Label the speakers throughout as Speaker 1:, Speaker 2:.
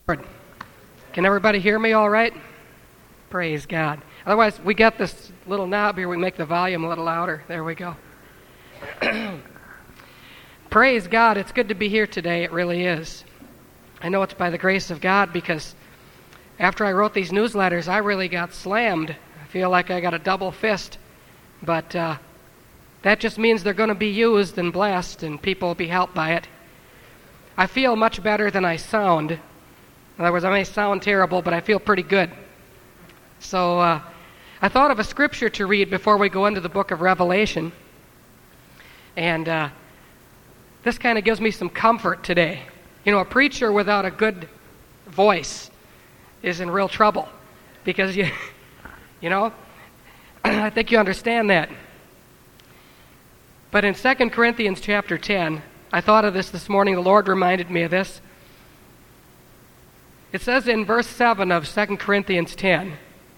Speaker 1: Can everybody hear me all right? Praise God. Otherwise, we got this little knob here. We make the volume a little louder. There we go. Praise God. It's good to be here today. It really is. I know it's by the grace of God because after I wrote these newsletters, I really got slammed. I feel like I got a double fist. But that just means they're going to be used and blessed and people will be helped by it. I feel much better than I sound. In other words, I may sound terrible, but I feel pretty good. So I thought of a scripture to read before we go into the book of Revelation. And this kind of gives me some comfort today. You know, a preacher without a good voice is in real trouble. Because, you know, I think you understand that. But in 2 Corinthians chapter 10, I thought of this morning. The Lord reminded me of this. It says in verse 7 of 2 Corinthians 10,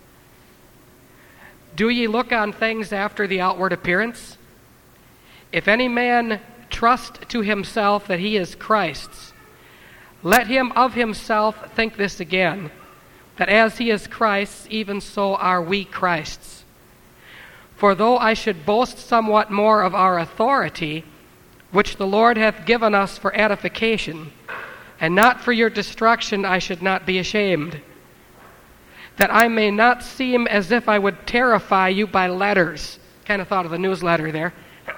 Speaker 1: "Do ye look on things after the outward appearance? If any man trust to himself that he is Christ's, let him of himself think this again, that as he is Christ's, even so are we Christ's. For though I should boast somewhat more of our authority, which the Lord hath given us for edification, and not for your destruction, I should not be ashamed, that I may not seem as if I would terrify you by letters." Kind of thought of the newsletter there.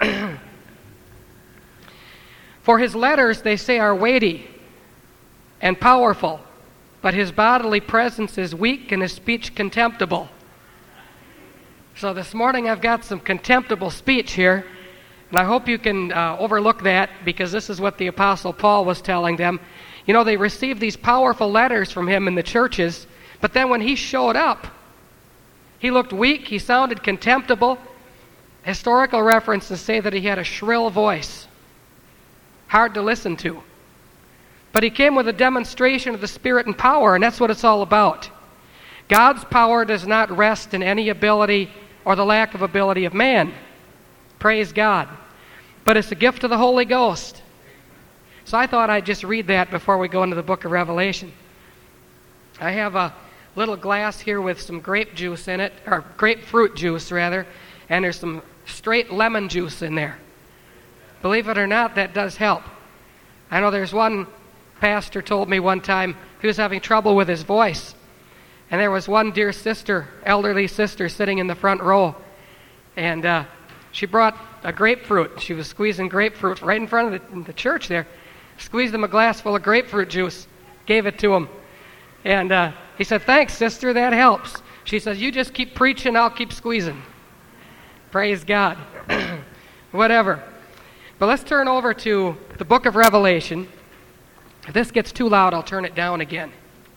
Speaker 1: "For his letters, they say, are weighty and powerful, but his bodily presence is weak and his speech contemptible." So this morning I've got some contemptible speech here, and I hope you can overlook that, because this is what the Apostle Paul was telling them. You know, they received these powerful letters from him in the churches, but then when he showed up, he looked weak, he sounded contemptible. Historical references say that he had a shrill voice, hard to listen to. But he came with a demonstration of the Spirit and power, and that's what it's all about. God's power does not rest in any ability or the lack of ability of man. Praise God. But it's a gift of the Holy Ghost. So I thought I'd just read that before we go into the book of Revelation. I have a little glass here with some grape juice in it, or grapefruit juice rather, and there's some straight lemon juice in there. Believe it or not, that does help. I know there's one pastor told me one time he was having trouble with his voice. And there was one dear sister, elderly sister, sitting in the front row. And she brought a grapefruit. She was squeezing grapefruit right in front of the church there. Squeezed him a glass full of grapefruit juice. Gave it to him. And he said, "Thanks, sister, that helps." She says, "You just keep preaching, I'll keep squeezing." Praise God. Whatever. But let's turn over to the book of Revelation. If this gets too loud, I'll turn it down again.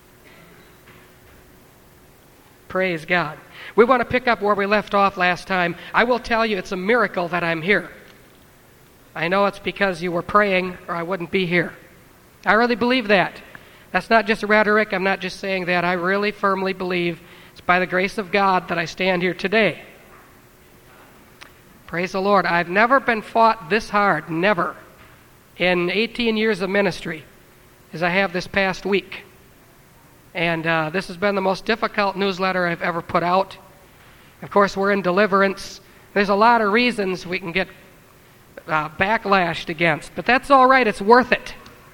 Speaker 1: Praise God. We want to pick up where we left off last time. I will tell you, it's a miracle that I'm here. I know it's because you were praying, or I wouldn't be here. I really believe that. That's not just rhetoric. I'm not just saying that. I really firmly believe it's by the grace of God that I stand here today. Praise the Lord. I've never been fought this hard, never, in 18 years of ministry as I have this past week. And this has been the most difficult newsletter I've ever put out. Of course, we're in deliverance. There's a lot of reasons we can get backlashed against, but that's all right. It's worth it.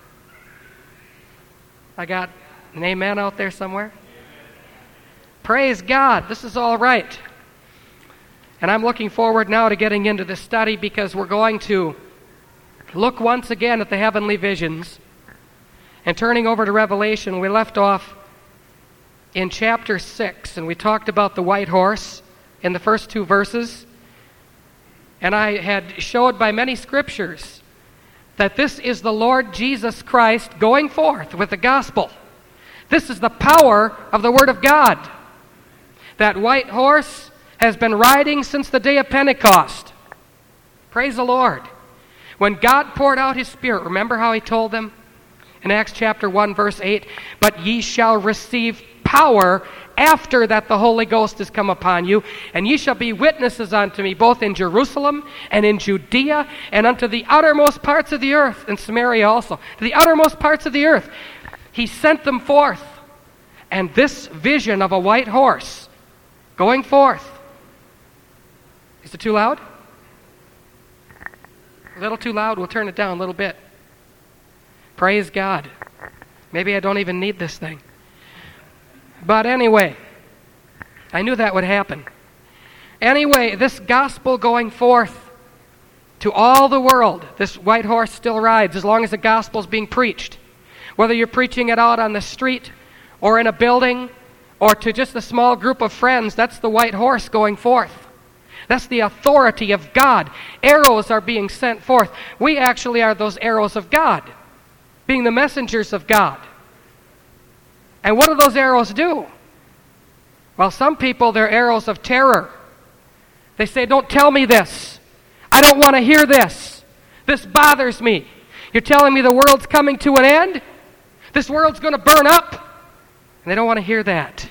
Speaker 1: I got an amen out there somewhere? Praise God. This is all right. And I'm looking forward now to getting into the study, because we're going to look once again at the heavenly visions. And turning over to Revelation, we left off in chapter 6, and we talked about the white horse in the first 2 verses. And I had showed by many scriptures that this is the Lord Jesus Christ going forth with the gospel. This is the power of the Word of God. That white horse has been riding since the day of Pentecost. Praise the Lord. When God poured out His Spirit, remember how He told them in Acts chapter 1, verse 8, "But ye shall receive power after that the Holy Ghost is come upon you, and ye shall be witnesses unto me, both in Jerusalem and in Judea, and unto the uttermost parts of the earth," and Samaria also, to the uttermost parts of the earth. He sent them forth. And this vision of a white horse going forth. Is it too loud? A little too loud. We'll turn it down a little bit. Praise God. Maybe I don't even need this thing. But anyway, I knew that would happen. Anyway, this gospel going forth to all the world, this white horse still rides as long as the gospel's being preached. Whether you're preaching it out on the street or in a building or to just a small group of friends, that's the white horse going forth. That's the authority of God. Arrows are being sent forth. We actually are those arrows of God, being the messengers of God. And what do those arrows do? Well, some people, they're arrows of terror. They say, don't tell me this. I don't want to hear this. This bothers me. You're telling me the world's coming to an end? This world's going to burn up? And they don't want to hear that.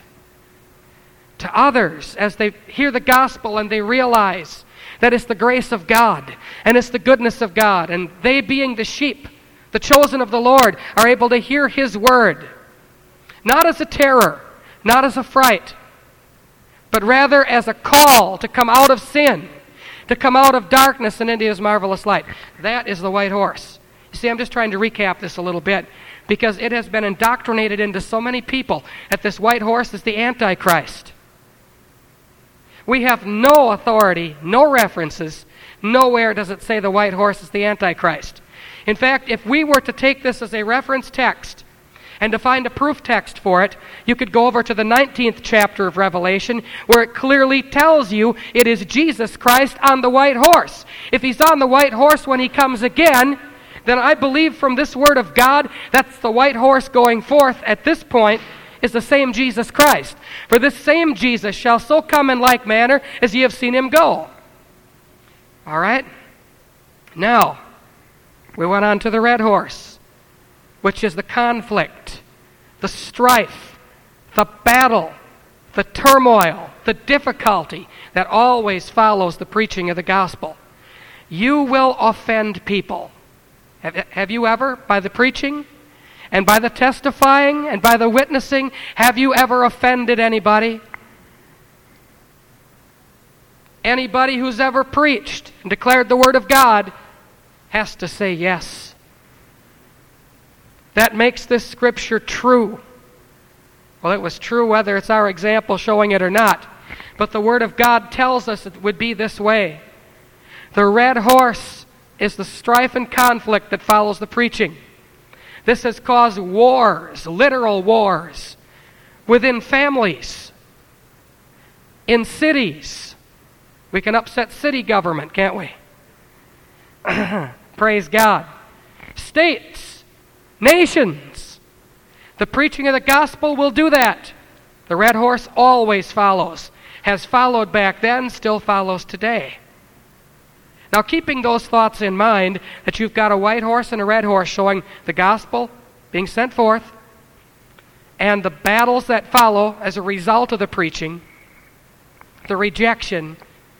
Speaker 1: To others, as they hear the gospel and they realize that it's the grace of God and it's the goodness of God, and they being the sheep, the chosen of the Lord, are able to hear His word, not as a terror, not as a fright, but rather as a call to come out of sin, to come out of darkness and into His marvelous light. That is the white horse. You see, I'm just trying to recap this a little bit because it has been indoctrinated into so many people that this white horse is the Antichrist. We have no authority, no references. Nowhere does it say the white horse is the Antichrist. In fact, if we were to take this as a reference text and to find a proof text for it, you could go over to the 19th chapter of Revelation, where it clearly tells you it is Jesus Christ on the white horse. If He's on the white horse when He comes again, then I believe from this word of God, that's the white horse going forth at this point, is the same Jesus Christ. For this same Jesus shall so come in like manner as ye have seen Him go. All right? Now, we went on to the red horse, which is the conflict, the strife, the battle, the turmoil, the difficulty that always follows the preaching of the gospel. You will offend people. Have you ever, by the preaching and by the testifying and by the witnessing, have you ever offended anybody? Anybody who's ever preached and declared the Word of God has to say yes. That makes this Scripture true. Well, it was true whether it's our example showing it or not. But the Word of God tells us it would be this way. The red horse is the strife and conflict that follows the preaching. This has caused wars, literal wars, within families, in cities. We can upset city government, can't we? Praise God. States, nations. The preaching of the gospel will do that. The red horse always follows. Has followed back then, still follows today. Now, keeping those thoughts in mind, that you've got a white horse and a red horse showing the gospel being sent forth, and the battles that follow as a result of the preaching, the rejection.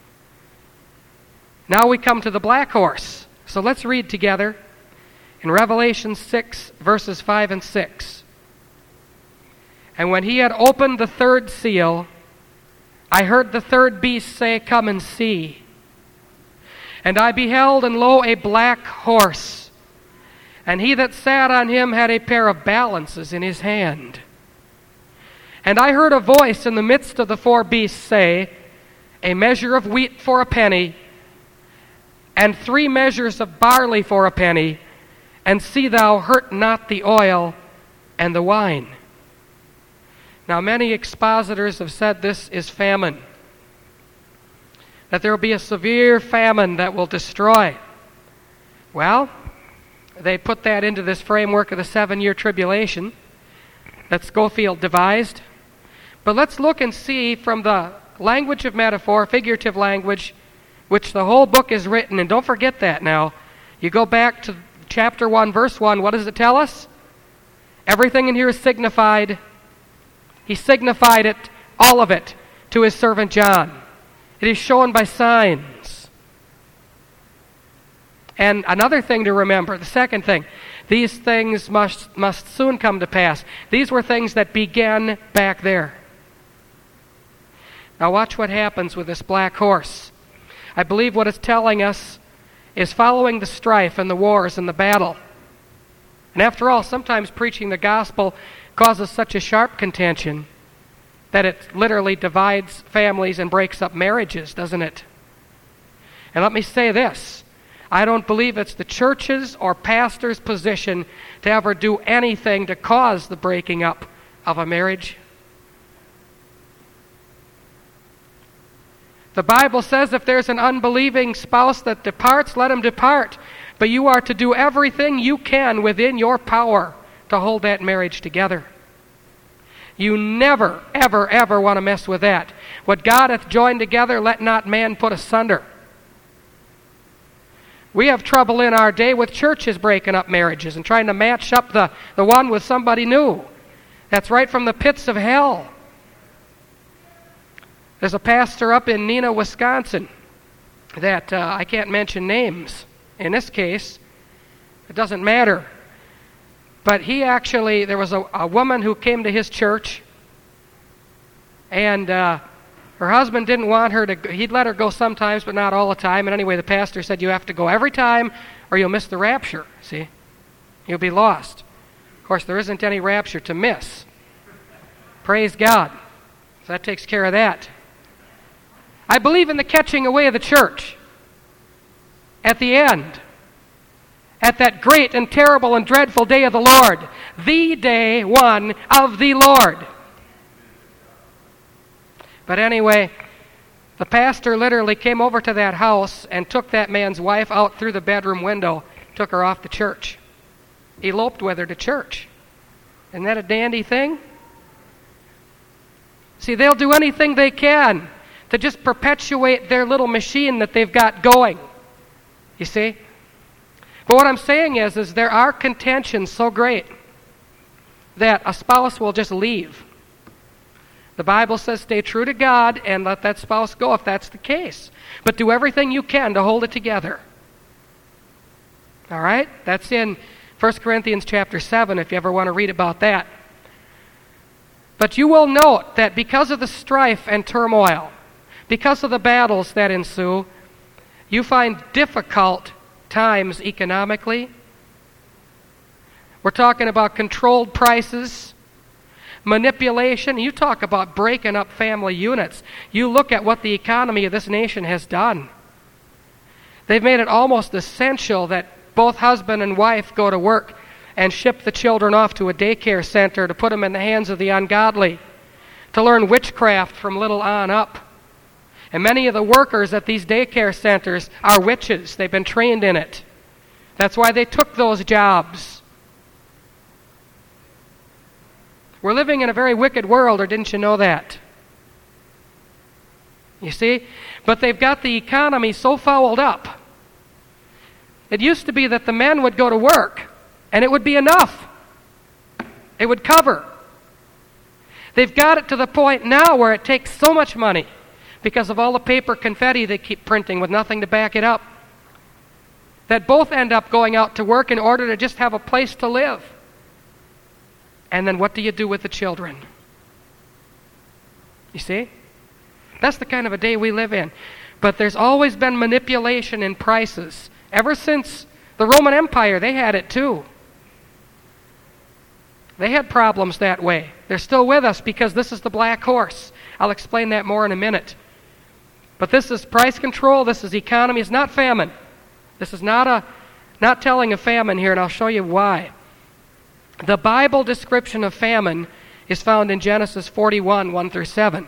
Speaker 1: Now we come to the black horse. So let's read together in Revelation 6, verses 5 and 6. And when he had opened the third seal, I heard the third beast say, Come and see. And I beheld, and lo, a black horse. And he that sat on him had a pair of balances in his hand. And I heard a voice in the midst of the four beasts say, A measure of wheat for a penny, and 3 measures of barley for a penny, and see thou hurt not the oil and the wine. Now many expositors have said this is famine, that there will be a severe famine that will destroy. Well, they put that into this framework of the 7-year tribulation that Scofield devised. But let's look and see from the language of metaphor, figurative language, which the whole book is written. And don't forget that now. You go back to chapter 1, verse 1. What does it tell us? Everything in here is signified. He signified it, all of it, to his servant John. It is shown by signs. And another thing to remember, the second thing, these things must soon come to pass. These were things that began back there. Now watch what happens with this black horse. I believe what it's telling us is following the strife and the wars and the battle. And after all, sometimes preaching the gospel causes such a sharp contention that it literally divides families and breaks up marriages, doesn't it? And let me say this. I don't believe it's the church's or pastor's position to ever do anything to cause the breaking up of a marriage. The Bible says if there's an unbelieving spouse that departs, let him depart. But you are to do everything you can within your power to hold that marriage together. You never, ever, ever want to mess with that. What God hath joined together, let not man put asunder. We have trouble in our day with churches breaking up marriages and trying to match up the one with somebody new. That's right from the pits of hell. There's a pastor up in Neenah, Wisconsin, that I can't mention names. In this case, it doesn't matter. But there was a woman who came to his church, and her husband didn't want her to, he'd let her go sometimes, but not all the time. And anyway, the pastor said, you have to go every time, or you'll miss the rapture, see? You'll be lost. Of course, there isn't any rapture to miss. Praise God. So that takes care of that. I believe in the catching away of the church at the end, at that great and terrible and dreadful day of the Lord, the day one of the Lord. But anyway, the pastor literally came over to that house and took that man's wife out through the bedroom window, took her off to church, eloped with her to church. Isn't that a dandy thing? See, they'll do anything they can to just perpetuate their little machine that they've got going. You see? But what I'm saying is there are contentions so great that a spouse will just leave. The Bible says stay true to God and let that spouse go if that's the case. But do everything you can to hold it together. All right? That's in 1 Corinthians chapter 7 if you ever want to read about that. But you will note that because of the strife and turmoil, because of the battles that ensue, you find difficult times economically. We're talking about controlled prices, manipulation. You talk about breaking up family units. You look at what the economy of this nation has done. They've made it almost essential that both husband and wife go to work and ship the children off to a daycare center to put them in the hands of the ungodly, to learn witchcraft from little on up. And many of the workers at these daycare centers are witches. They've been trained in it. That's why they took those jobs. We're living in a very wicked world, or didn't you know that? You see? But they've got the economy so fouled up. It used to be that the men would go to work, and it would be enough. It would cover. They've got it to the point now where it takes so much money because of all the paper confetti they keep printing with nothing to back it up, that both end up going out to work in order to just have a place to live. And then what do you do with the children? You see? That's the kind of a day we live in. But there's always been manipulation in prices. Ever since the Roman Empire, they had it too. They had problems that way. They're still with us because this is the black horse. I'll explain that more in a minute. But this is price control. This is economy. It's not famine. This is not telling of famine here, and I'll show you why. The Bible description of famine is found in Genesis 41, 1 through 7.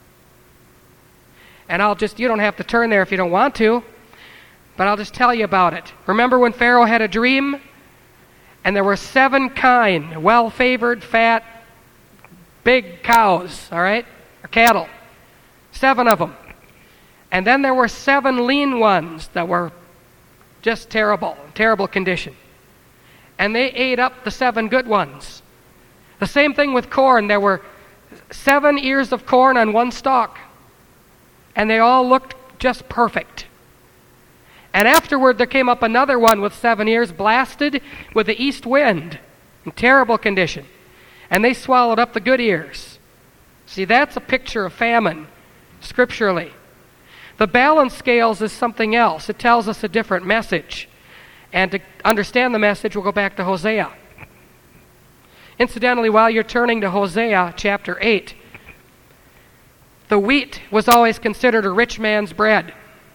Speaker 1: And you don't have to turn there if you don't want to, but I'll just tell you about it. Remember when Pharaoh had a dream? And there were 7 kine, well-favored, fat, big cows, all right? Or cattle. 7 of them. And then there were 7 lean ones that were just terrible condition. And they ate up the 7 good ones. The same thing with corn. There were 7 ears of corn on one stalk. And they all looked just perfect. And afterward there came up another one with 7 ears, blasted with the east wind, in terrible condition. And they swallowed up the good ears. See, that's a picture of famine, scripturally. The balance scales is something else. It tells us a different message. And to understand the message, we'll go back to Hosea. Incidentally, while you're turning to Hosea chapter 8, the wheat was always considered a rich man's bread.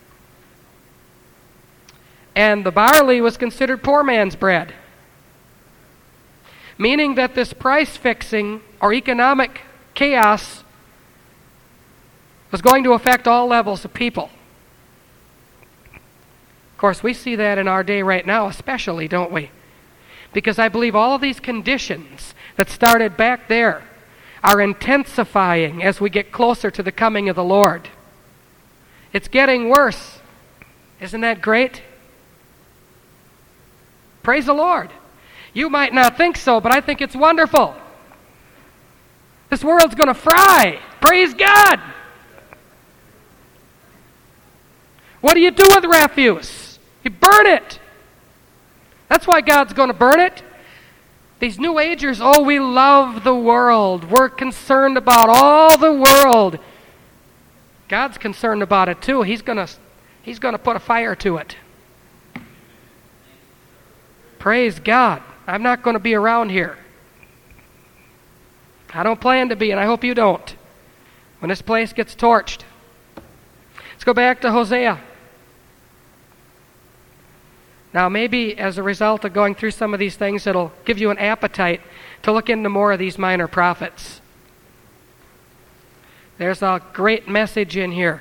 Speaker 1: And the barley was considered poor man's bread. Meaning that this price fixing or economic chaos was going to affect all levels of people. Of course, we see that in our day right now especially, don't we? Because I believe all of these conditions that started back there are intensifying as we get closer to the coming of the Lord. It's getting worse. Isn't that great? Praise the Lord. You might not think so, but I think it's wonderful. This world's going to fry. Praise God. What do you do with refuse? You burn it. That's why God's going to burn it. These New Agers, oh, we love the world. We're concerned about all the world. God's concerned about it too. He's going to put a fire to it. Praise God. I'm not going to be around here. I don't plan to be, and I hope you don't, when this place gets torched. Let's go back to Hosea. Now, maybe as a result of going through some of these things, it'll give you an appetite to look into more of these minor prophets. There's a great message in here.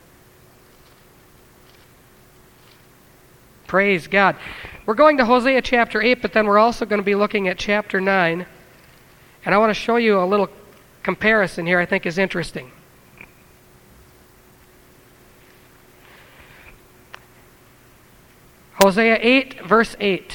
Speaker 1: Praise God. We're going to Hosea chapter 8, but then we're also going to be looking at chapter 9. And I want to show you a little comparison here I think is interesting. Hosea 8, verse 8.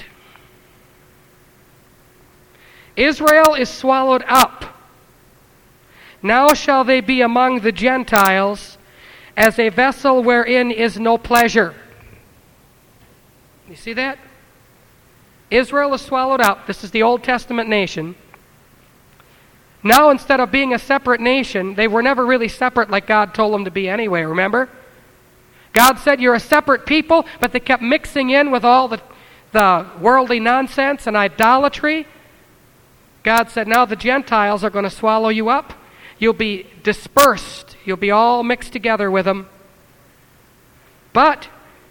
Speaker 1: Israel is swallowed up. Now shall they be among the Gentiles as a vessel wherein is no pleasure. You see that? Israel is swallowed up. This is the Old Testament nation. Now, instead of being a separate nation, they were never really separate like God told them to be anyway, remember? God said, you're a separate people, but they kept mixing in with all the worldly nonsense and idolatry. God said, now the Gentiles are going to swallow you up. You'll be dispersed. You'll be all mixed together with them. But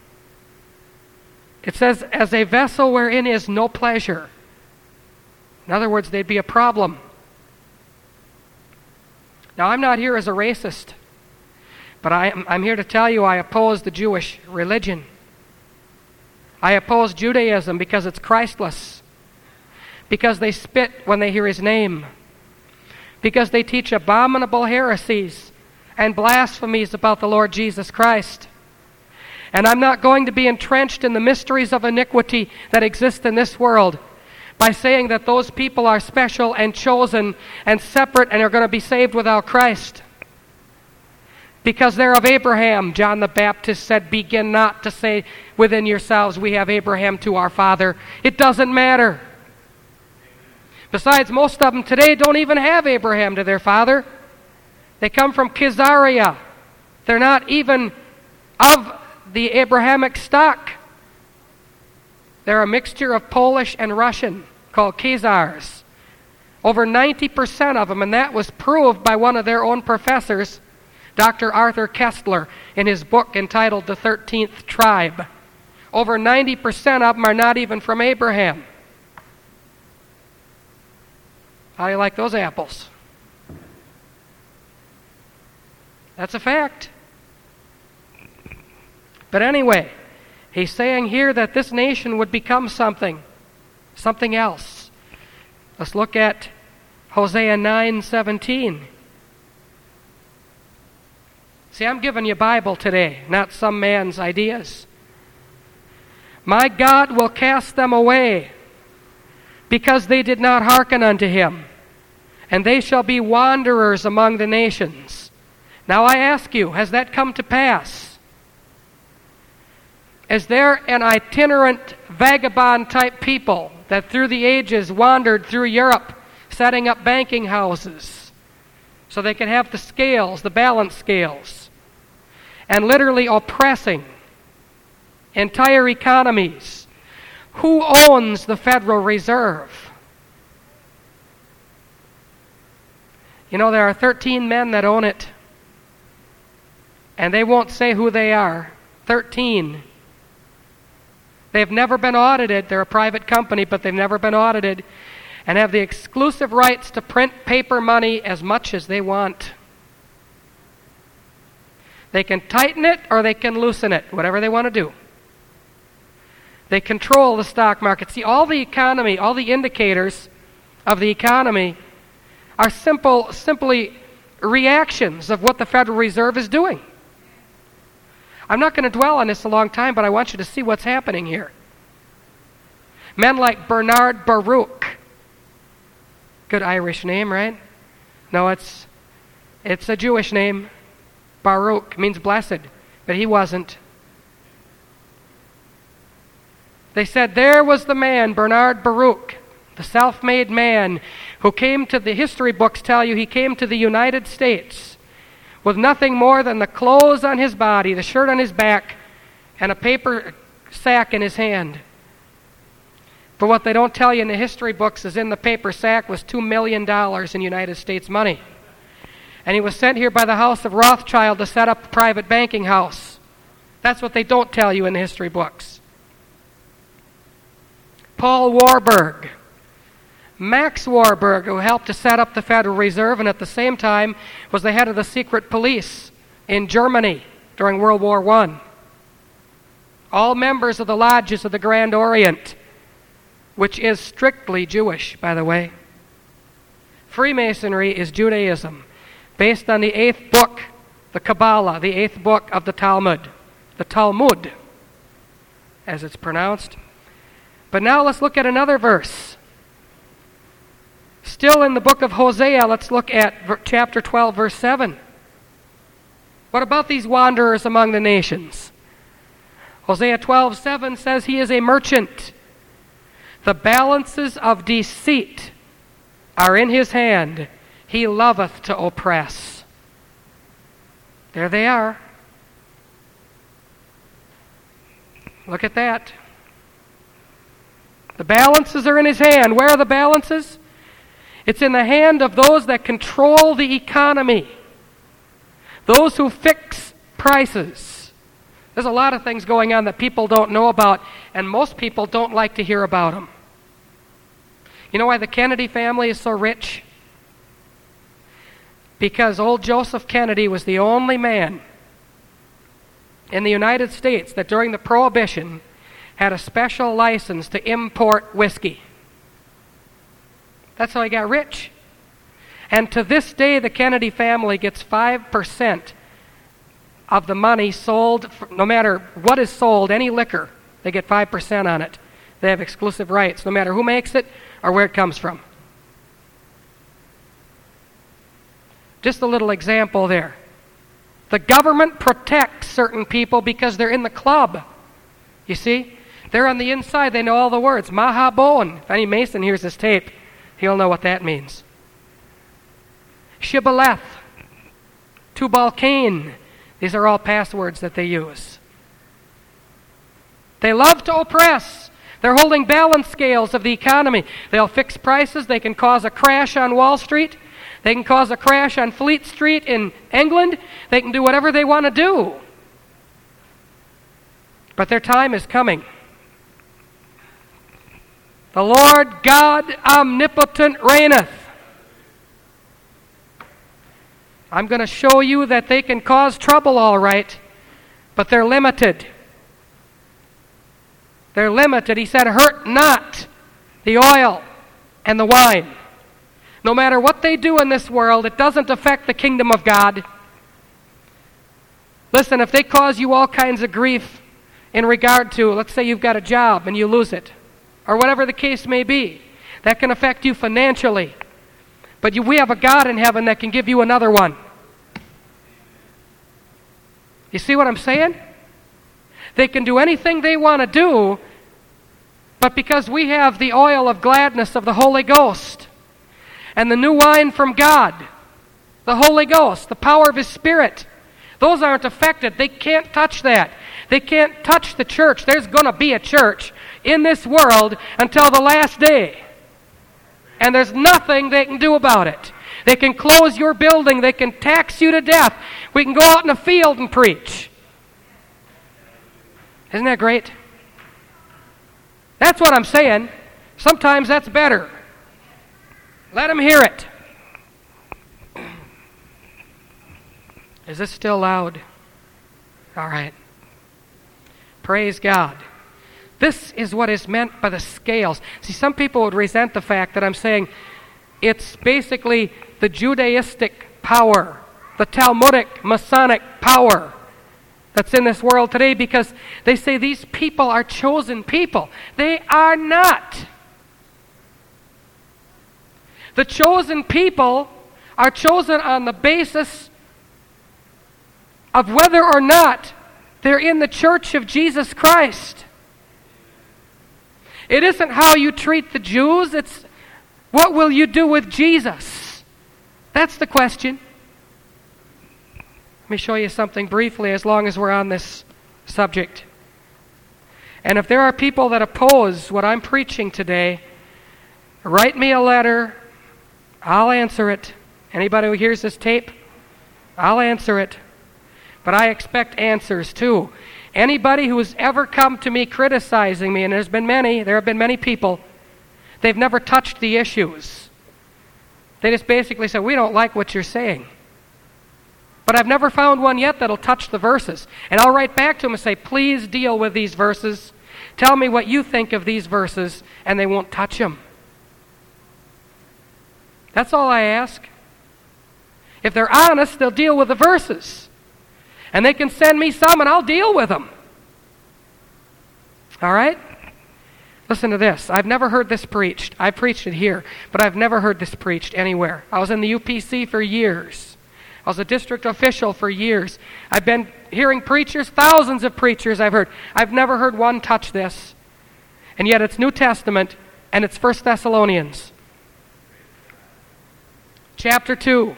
Speaker 1: it says, as a vessel wherein is no pleasure. In other words, they'd be a problem. Now, I'm not here as a racist, but I'm here to tell you I oppose the Jewish religion. I oppose Judaism because it's Christless, because they spit when they hear his name, because they teach abominable heresies and blasphemies about the Lord Jesus Christ. And I'm not going to be entrenched in the mysteries of iniquity that exist in this world by saying that those people are special and chosen and separate and are going to be saved without Christ. Because they're of Abraham, John the Baptist said, begin not to say within yourselves, we have Abraham to our father. It doesn't matter. Besides, most of them today don't even have Abraham to their father. They come from Caesarea. They're not even of the Abrahamic stock. They're a mixture of Polish and Russian called Khazars. Over 90% of them, and that was proved by one of their own professors, Dr. Arthur Kessler, in his book entitled The 13th Tribe. Over 90% of them are not even from Abraham. How do you like those apples? That's a fact. But anyway, he's saying here that this nation would become something else. Let's look at Hosea 9:17. See, I'm giving you a Bible today, not some man's ideas. My God will cast them away, because they did not hearken unto him, and they shall be wanderers among the nations. Now I ask you, has that come to pass? Is there an itinerant vagabond type people that through the ages wandered through Europe setting up banking houses so they could have the scales, the balance scales, and literally oppressing entire economies? Who owns the Federal Reserve? You know, there are 13 men that own it, and they won't say who they are. 13. They've never been audited. They're a private company, but they've never been audited, and have the exclusive rights to print paper money as much as they want. They can tighten it or they can loosen it, whatever they want to do. They control the stock market. See, all the economy, all the indicators of the economy are simply reactions of what the Federal Reserve is doing. I'm not going to dwell on this a long time, but I want you to see what's happening here. Men like Bernard Baruch. Good Irish name, right? No, it's a Jewish name. Baruch means blessed, but he wasn't. They said there was the man, Bernard Baruch, the self-made man who came to, the history books tell you, he came to the United States with nothing more than the clothes on his body, the shirt on his back, and a paper sack in his hand. But what they don't tell you in the history books is in the paper sack was $2 million in United States money. And he was sent here by the House of Rothschild to set up a private banking house. That's what they don't tell you in the history books. Paul Warburg. Max Warburg, who helped to set up the Federal Reserve and at the same time was the head of the secret police in Germany during World War I. All members of the lodges of the Grand Orient, which is strictly Jewish, by the way. Freemasonry is Judaism, based on the 8th book, the Kabbalah, the 8th book of the Talmud, as it's pronounced. But now let's look at another verse. Still in the book of Hosea, let's look at chapter 12, verse 7. What about these wanderers among the nations? Hosea 12:7 says he is a merchant. The balances of deceit are in his hand. He loveth to oppress. There they are. Look at that. The balances are in his hand. Where are the balances? It's in the hand of those that control the economy. Those who fix prices. There's a lot of things going on that people don't know about, and most people don't like to hear about them. You know why the Kennedy family is so rich? Because old Joseph Kennedy was the only man in the United States that during the Prohibition had a special license to import whiskey. That's how he got rich. And to this day, the Kennedy family gets 5% of the money sold, no matter what is sold, any liquor, they get 5% on it. They have exclusive rights, no matter who makes it or where it comes from. Just a little example there. The government protects certain people because they're in the club. You see? They're on the inside. They know all the words. Mahabon. If any Mason hears this tape, he'll know what that means. Shibboleth. Tubal Cain. These are all passwords that they use. They love to oppress. They're holding balance scales of the economy. They'll fix prices. They can cause a crash on Wall Street. They can cause a crash on Fleet Street in England. They can do whatever they want to do. But their time is coming. The Lord God omnipotent reigneth. I'm going to show you that they can cause trouble all right, but they're limited. They're limited. He said, hurt not the oil and the wine. No matter what they do in this world, it doesn't affect the kingdom of God. Listen, if they cause you all kinds of grief in regard to, let's say you've got a job and you lose it, or whatever the case may be, that can affect you financially. But we have a God in heaven that can give you another one. You see what I'm saying? They can do anything they want to do, but because we have the oil of gladness of the Holy Ghost and the new wine from God, the Holy Ghost, the power of His Spirit, those aren't affected. They can't touch that. They can't touch the church. There's going to be a church in this world until the last day. And there's nothing they can do about it. They can close your building. They can tax you to death. We can go out in the field and preach. Isn't that great? That's what I'm saying. Sometimes that's better. Let them hear it. Is this still loud? All right. Praise God. This is what is meant by the scales. See, some people would resent the fact that I'm saying it's basically the Judaistic power, the Talmudic, Masonic power that's in this world today, because they say these people are chosen people. They are not. The chosen people are chosen on the basis of whether or not they're in the church of Jesus Christ. It isn't how you treat the Jews, it's what will you do with Jesus? That's the question. Let me show you something briefly as long as we're on this subject. And if there are people that oppose what I'm preaching today, write me a letter. I'll answer it. Anybody who hears this tape, I'll answer it. But I expect answers too. Anybody who has ever come to me criticizing me, and there have been many people, they've never touched the issues. They just basically say, we don't like what you're saying. But I've never found one yet that'll touch the verses. And I'll write back to them and say, please deal with these verses. Tell me what you think of these verses, and they won't touch them. That's all I ask. If they're honest, they'll deal with the verses. And they can send me some, and I'll deal with them. All right? Listen to this. I've never heard this preached. I preached it here, but I've never heard this preached anywhere. I was in the UPC for years. I was a district official for years. I've been hearing preachers, thousands of preachers I've heard. I've never heard one touch this. And yet it's New Testament, and it's 1 Thessalonians. Chapter 2.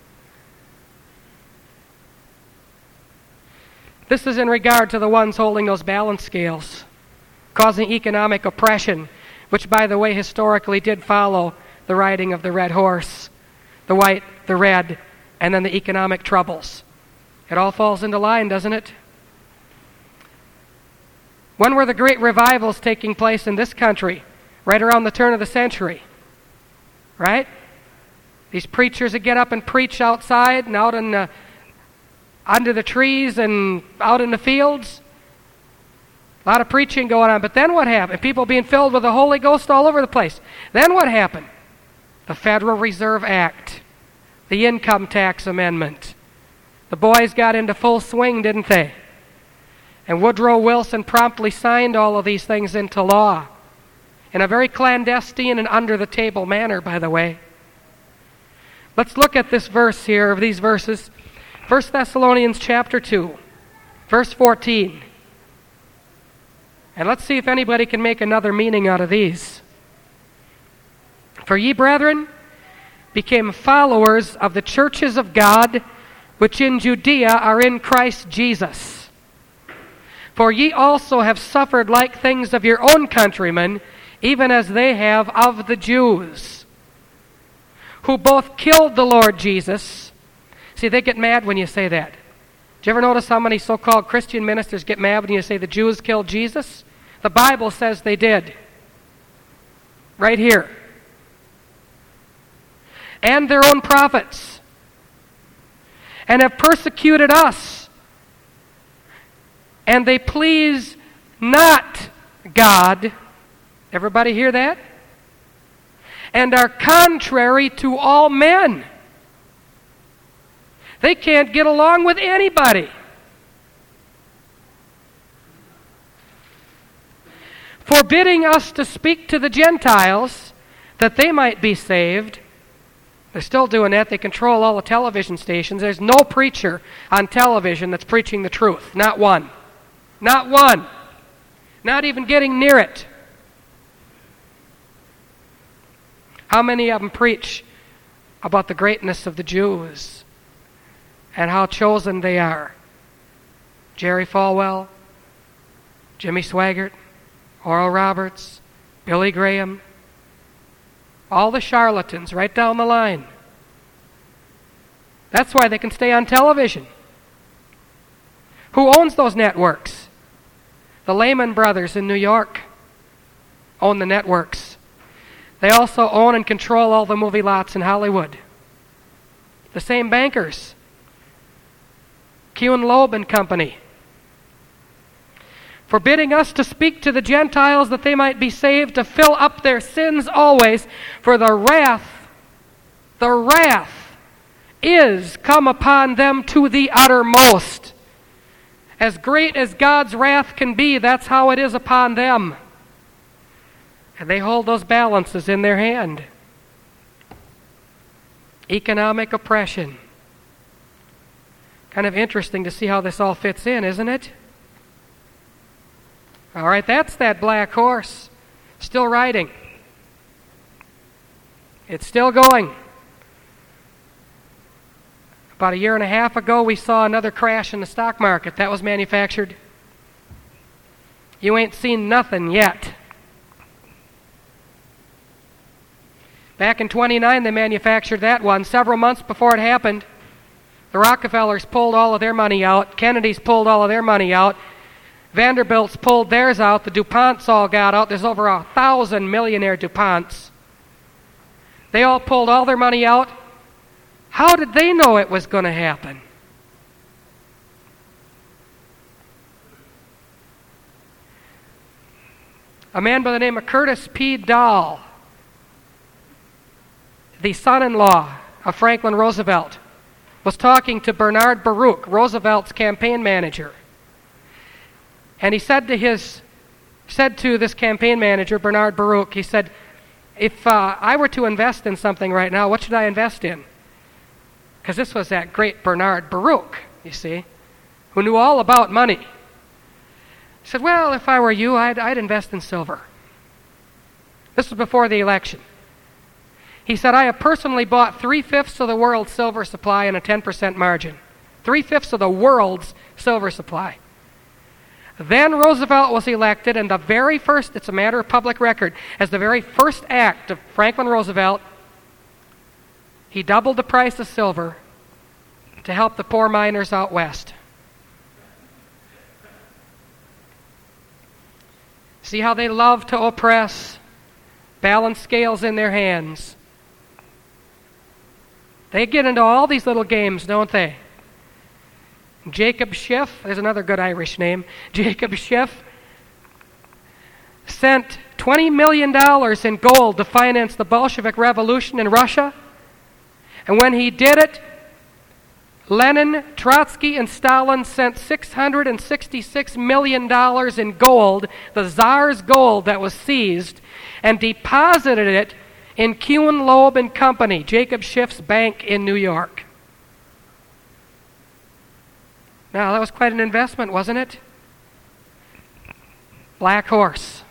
Speaker 1: This is in regard to the ones holding those balance scales, causing economic oppression, which, by the way, historically did follow the riding of the red horse, the white, the red, and then the economic troubles. It all falls into line, doesn't it? When were the great revivals taking place in this country? Right around the turn of the century. Right? These preachers that get up and preach outside and out in under the trees and out in the fields. A lot of preaching going on. But then what happened? People being filled with the Holy Ghost all over the place. Then what happened? The Federal Reserve Act. The Income Tax Amendment. The boys got into full swing, didn't they? And Woodrow Wilson promptly signed all of these things into law. In a very clandestine and under-the-table manner, by the way. Let's look at this verse here, of these verses. 1 Thessalonians chapter 2, verse 14. And let's see if anybody can make another meaning out of these. For ye, brethren, became followers of the churches of God, which in Judea are in Christ Jesus. For ye also have suffered like things of your own countrymen, even as they have of the Jews, who both killed the Lord Jesus. See, they get mad when you say that. Do you ever notice how many so-called Christian ministers get mad when you say the Jews killed Jesus? The Bible says they did. Right here. And their own prophets. And have persecuted us. And they please not God. Everybody hear that? And are contrary to all men. They can't get along with anybody. Forbidding us to speak to the Gentiles, that they might be saved. They're still doing that. They control all the television stations. There's no preacher on television that's preaching the truth. Not one. Not one. Not even getting near it. How many of them preach about the greatness of the Jews and how chosen they are? Jerry Falwell, Jimmy Swaggart, Oral Roberts, Billy Graham, all the charlatans right down the line. That's why they can stay on television. Who owns those networks? The Lehman Brothers in New York own the networks. They also own and control all the movie lots in Hollywood. The same bankers. Kuhn Loeb and Company. Forbidding us to speak to the Gentiles that they might be saved, to fill up their sins always, for the wrath is come upon them to the uttermost. As great as God's wrath can be, that's how it is upon them. And they hold those balances in their hand. Economic oppression. Kind of interesting to see how this all fits in, isn't it? All right, that's that black horse. Still riding. It's still going. About a year and a half ago, we saw another crash in the stock market. That was manufactured. You ain't seen nothing yet. Back in 1929, they manufactured that one. Several months before it happened, the Rockefellers pulled all of their money out. Kennedy's pulled all of their money out. Vanderbilt's pulled theirs out. The DuPonts all got out. There's over 1,000 millionaire DuPonts. They all pulled all their money out. How did they know it was going to happen? A man by the name of Curtis P. Dahl, the son-in-law of Franklin Roosevelt, was talking to Bernard Baruch, Roosevelt's campaign manager. And he said to this campaign manager, Bernard Baruch, he said, if I were to invest in something right now, what should I invest in? Because this was that great Bernard Baruch, you see, who knew all about money. He said, well, if I were you, I'd invest in silver. This was before the election. He said, I have personally bought 3/5 of the world's silver supply in a 10% margin. 3/5 of the world's silver supply. Then Roosevelt was elected, and the very first, it's a matter of public record, as the very first act of Franklin Roosevelt, he doubled the price of silver to help the poor miners out west. See how they love to oppress, balance scales in their hands. They get into all these little games, don't they? Jacob Schiff, there's another good Irish name, Jacob Schiff, sent $20 million in gold to finance the Bolshevik Revolution in Russia. And when he did it, Lenin, Trotsky, and Stalin sent $666 million in gold, the Tsar's gold that was seized, and deposited it in Kuhn Loeb and Company, Jacob Schiff's bank in New York. Now, that was quite an investment, wasn't it? Black horse.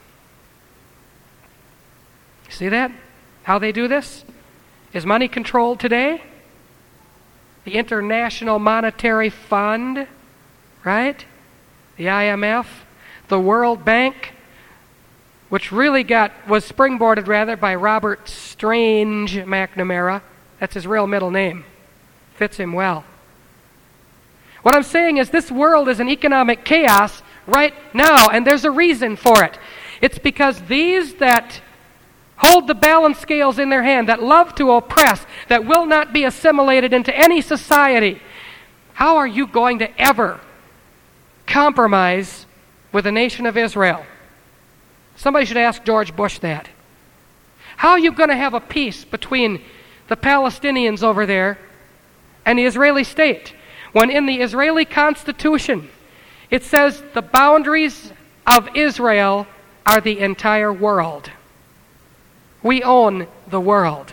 Speaker 1: See that? How they do this? Is money controlled today? The International Monetary Fund, right? The IMF, the World Bank, which really was springboarded by Robert Strange McNamara. That's his real middle name. Fits him well. What I'm saying is this world is an economic chaos right now, and there's a reason for it. It's because these that hold the balance scales in their hand, that love to oppress, that will not be assimilated into any society, how are you going to ever compromise with the nation of Israel? Somebody should ask George Bush that. How are you going to have a peace between the Palestinians over there and the Israeli state, when in the Israeli Constitution it says the boundaries of Israel are the entire world? We own the world.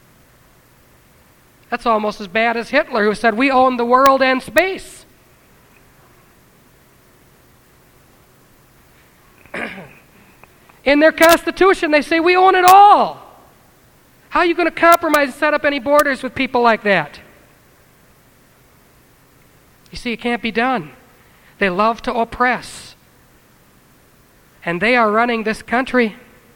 Speaker 1: That's almost as bad as Hitler, who said we own the world and space. In their Constitution, they say we own it all. How are you going to compromise and set up any borders with people like that? You see, it can't be done. They love to oppress. And they are running this country.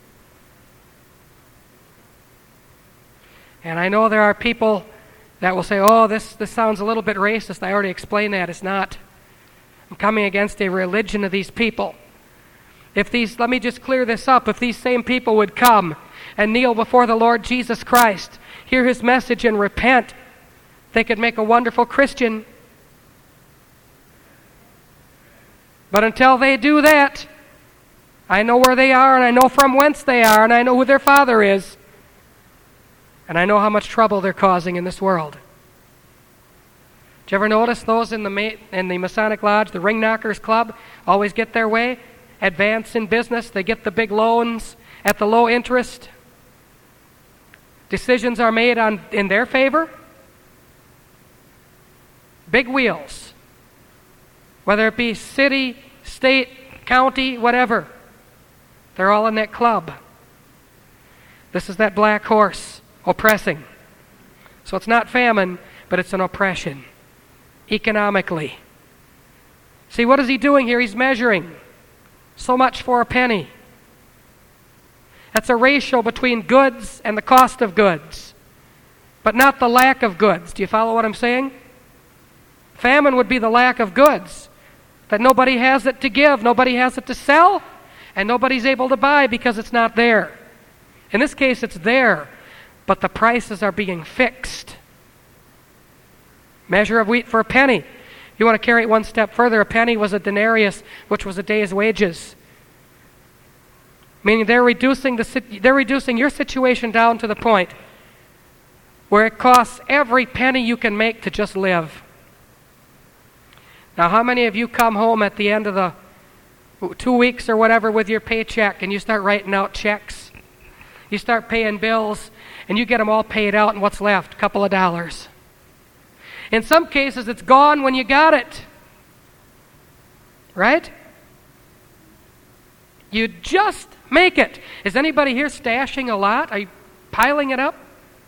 Speaker 1: And I know there are people that will say, oh, this sounds a little bit racist. I already explained that. It's not. I'm coming against a religion of these people. Let me just clear this up. If these same people would come and kneel before the Lord Jesus Christ, hear his message and repent, they could make a wonderful Christian. But until they do that, I know where they are, and I know from whence they are, and I know who their father is, and I know how much trouble they're causing in this world. Did you ever notice those in the Masonic Lodge, the Ring Knockers Club, always get their way, advance in business, they get the big loans at the low interest? Decisions are made in their favor. Big wheels. Whether it be city, state, county, whatever. They're all in that club. This is that black horse oppressing. So it's not famine, but it's an oppression. Economically. See, what is he doing here? He's measuring. So much for a penny. That's a ratio between goods and the cost of goods, but not the lack of goods. Do you follow what I'm saying? Famine would be the lack of goods. That nobody has it to give, nobody has it to sell, and nobody's able to buy because it's not there. In this case, it's there, but the prices are being fixed. Measure of wheat for a penny. You want to carry it one step further, a penny was a denarius, which was a day's wages. Meaning they're reducing your situation down to the point where it costs every penny you can make to just live. Now, how many of you come home at the end of the 2 weeks or whatever with your paycheck and you start writing out checks? You start paying bills and you get them all paid out, and what's left? A couple of dollars. In some cases, it's gone when you got it. Right? You just make it. Is anybody here stashing a lot? Are you piling it up?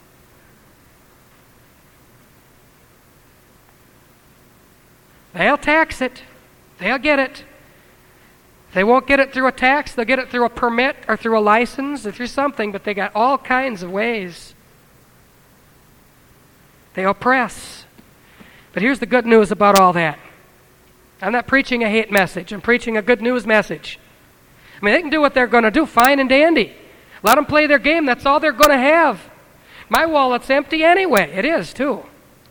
Speaker 1: They'll tax it. They'll get it. They won't get it through a tax. They'll get it through a permit or through a license or through something, but they got all kinds of ways. They oppress. But here's the good news about all that. I'm not preaching a hate message. I'm preaching a good news message. I mean, they can do what they're going to do, fine and dandy. Let them play their game. That's all they're going to have. My wallet's empty anyway. It is, too.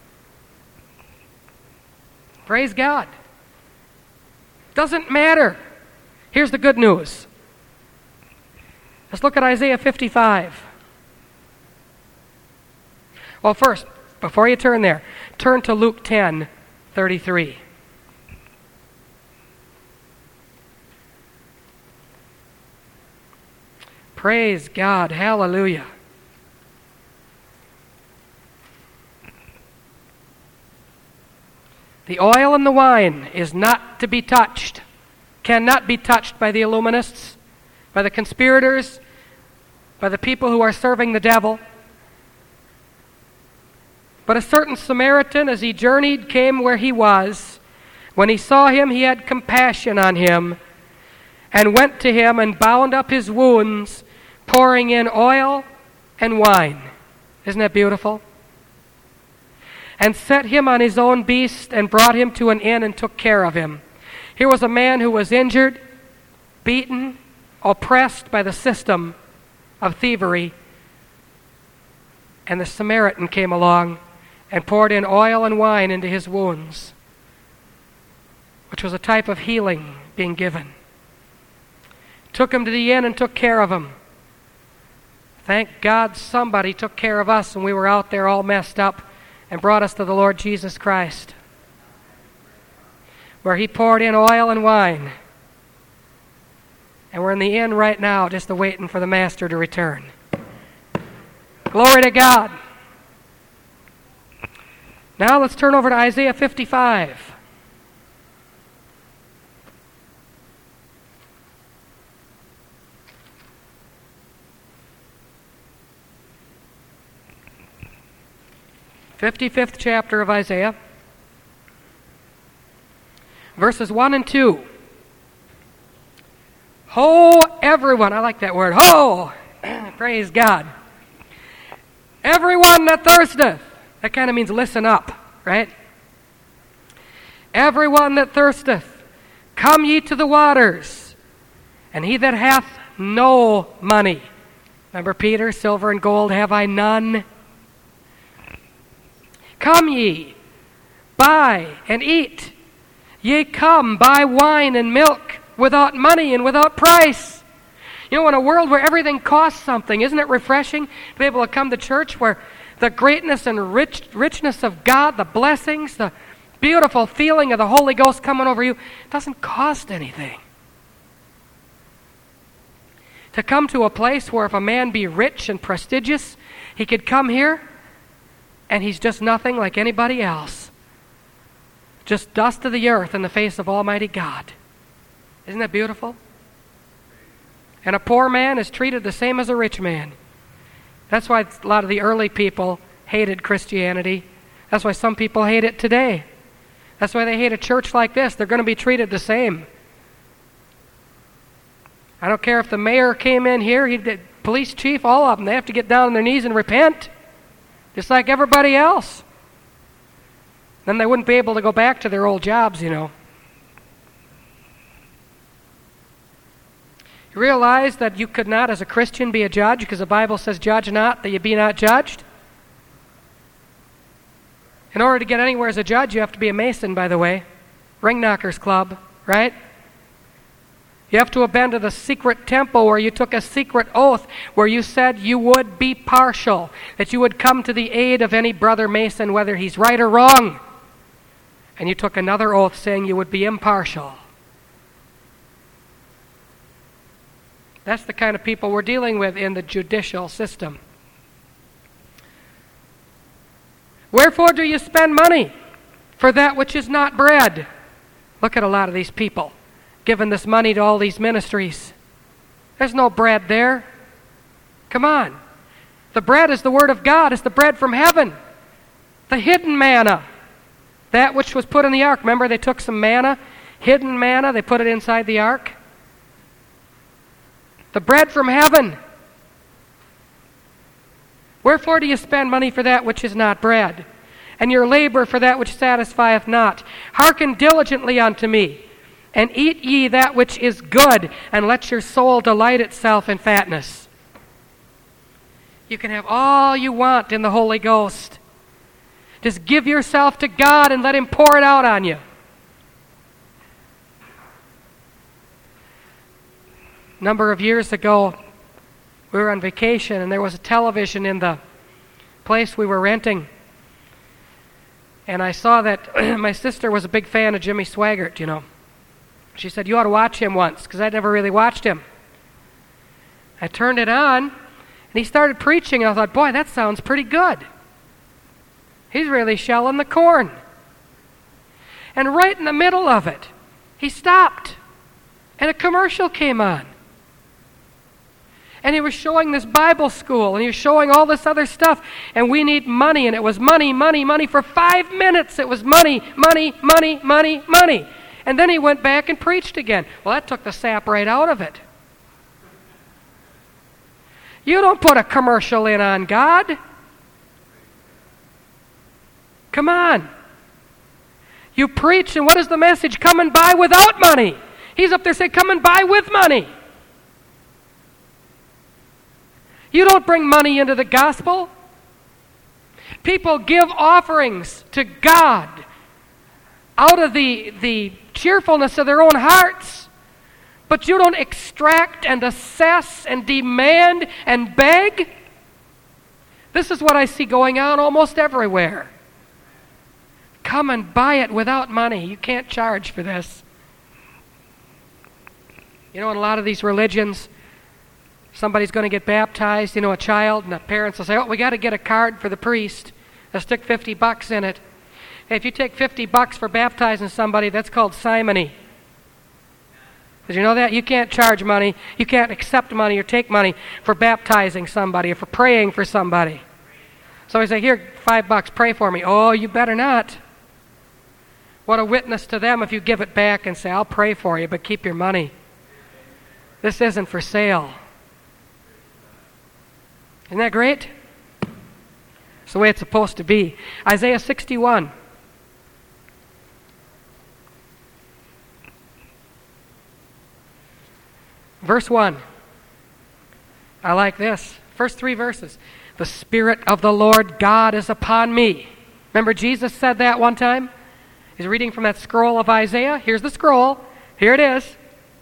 Speaker 1: Praise God. Doesn't matter. Here's the good news. Let's look at Isaiah 55. Well, first, before you turn there, turn to Luke 10:33. Praise God. Hallelujah. The oil and the wine is not to be touched, cannot be touched by the Illuminists, by the conspirators, by the people who are serving the devil. But a certain Samaritan, as he journeyed, came where he was. When he saw him, he had compassion on him, and went to him and bound up his wounds, pouring in oil and wine. Isn't that beautiful? And set him on his own beast, and brought him to an inn, and took care of him. Here was a man who was injured, beaten, oppressed by the system of thievery. And the Samaritan came along and poured in oil and wine into his wounds, which was a type of healing being given. Took him to the inn and took care of him. Thank God somebody took care of us when we were out there all messed up and brought us to the Lord Jesus Christ, where he poured in oil and wine. And we're in the inn right now just waiting for the Master to return. Glory to God. Now let's turn over to Isaiah 55. 55th chapter of Isaiah, verses 1 and 2. Ho, everyone. I like that word. Ho! Praise God. Everyone that thirsteth. That kind of means listen up, right? Everyone that thirsteth, come ye to the waters. And he that hath no money. Remember Peter, silver and gold have I none. Come ye, buy and eat. Yea, come, buy wine and milk without money and without price. You know, in a world where everything costs something, isn't it refreshing to be able to come to church where the greatness and richness of God, the blessings, the beautiful feeling of the Holy Ghost coming over you, doesn't cost anything. To come to a place where if a man be rich and prestigious, he could come here and he's just nothing like anybody else. Just dust of the earth in the face of Almighty God. Isn't that beautiful? And a poor man is treated the same as a rich man. That's why a lot of the early people hated Christianity. That's why some people hate it today. That's why they hate a church like this. They're going to be treated the same. I don't care if the mayor came in here, the police chief, all of them, they have to get down on their knees and repent, just like everybody else. Then they wouldn't be able to go back to their old jobs, you know. You realize that you could not, as a Christian, be a judge, because the Bible says, judge not, that you be not judged. In order to get anywhere as a judge, you have to be a Mason, by the way. Ring Knockers Club, right? You have to have been to the secret temple where you took a secret oath, where you said you would be partial, that you would come to the aid of any brother Mason, whether he's right or wrong. And you took another oath saying you would be impartial. That's the kind of people we're dealing with in the judicial system. Wherefore do you spend money for that which is not bread? Look at a lot of these people giving this money to all these ministries. There's no bread there. Come on. The bread is the Word of God. It's the bread from heaven. The hidden manna. That which was put in the ark. Remember, they took some manna, hidden manna, they put it inside the ark. The bread from heaven. Wherefore do you spend money for that which is not bread, and your labor for that which satisfieth not? Hearken diligently unto me, and eat ye that which is good, and let your soul delight itself in fatness. You can have all you want in the Holy Ghost. Just give yourself to God and let Him pour it out on you. A number of years ago, we were on vacation, and there was a television in the place we were renting. And I saw that my sister was a big fan of Jimmy Swaggart, you know. She said, you ought to watch him once, because I'd never really watched him. I turned it on, and he started preaching, and I thought, boy, that sounds pretty good. He's really shelling the corn. And right in the middle of it, he stopped, and a commercial came on. And he was showing this Bible school, and he was showing all this other stuff, and we need money, and it was money, money, money. For 5 minutes, it was money, money, money, money, money. And then he went back and preached again. Well, that took the sap right out of it. You don't put a commercial in on God. Come on. You preach, and what is the message? Come and buy without money. He's up there saying, come and buy with money. You don't bring money into the gospel. People give offerings to God out of the cheerfulness of their own hearts. But you don't extract and assess and demand and beg. This is what I see going on almost everywhere. Come and buy it without money. You can't charge for this. You know, in a lot of these religions, somebody's going to get baptized, a child, and the parents will say, oh, we got to get a card for the priest. Let's stick $50 in it. Hey, if you take $50 for baptizing somebody, that's called simony. Did you know that? You can't charge money. You can't accept money or take money for baptizing somebody or for praying for somebody. So I say, here, $5, pray for me. Oh, you better not. What a witness to them if you give it back and say, I'll pray for you, but keep your money. This isn't for sale. Isn't that great? It's the way it's supposed to be. Isaiah 61. Verse 1. I like this. First 3 verses. The Spirit of the Lord God is upon me. Remember Jesus said that one time? He's reading from that scroll of Isaiah. Here's the scroll. Here it is.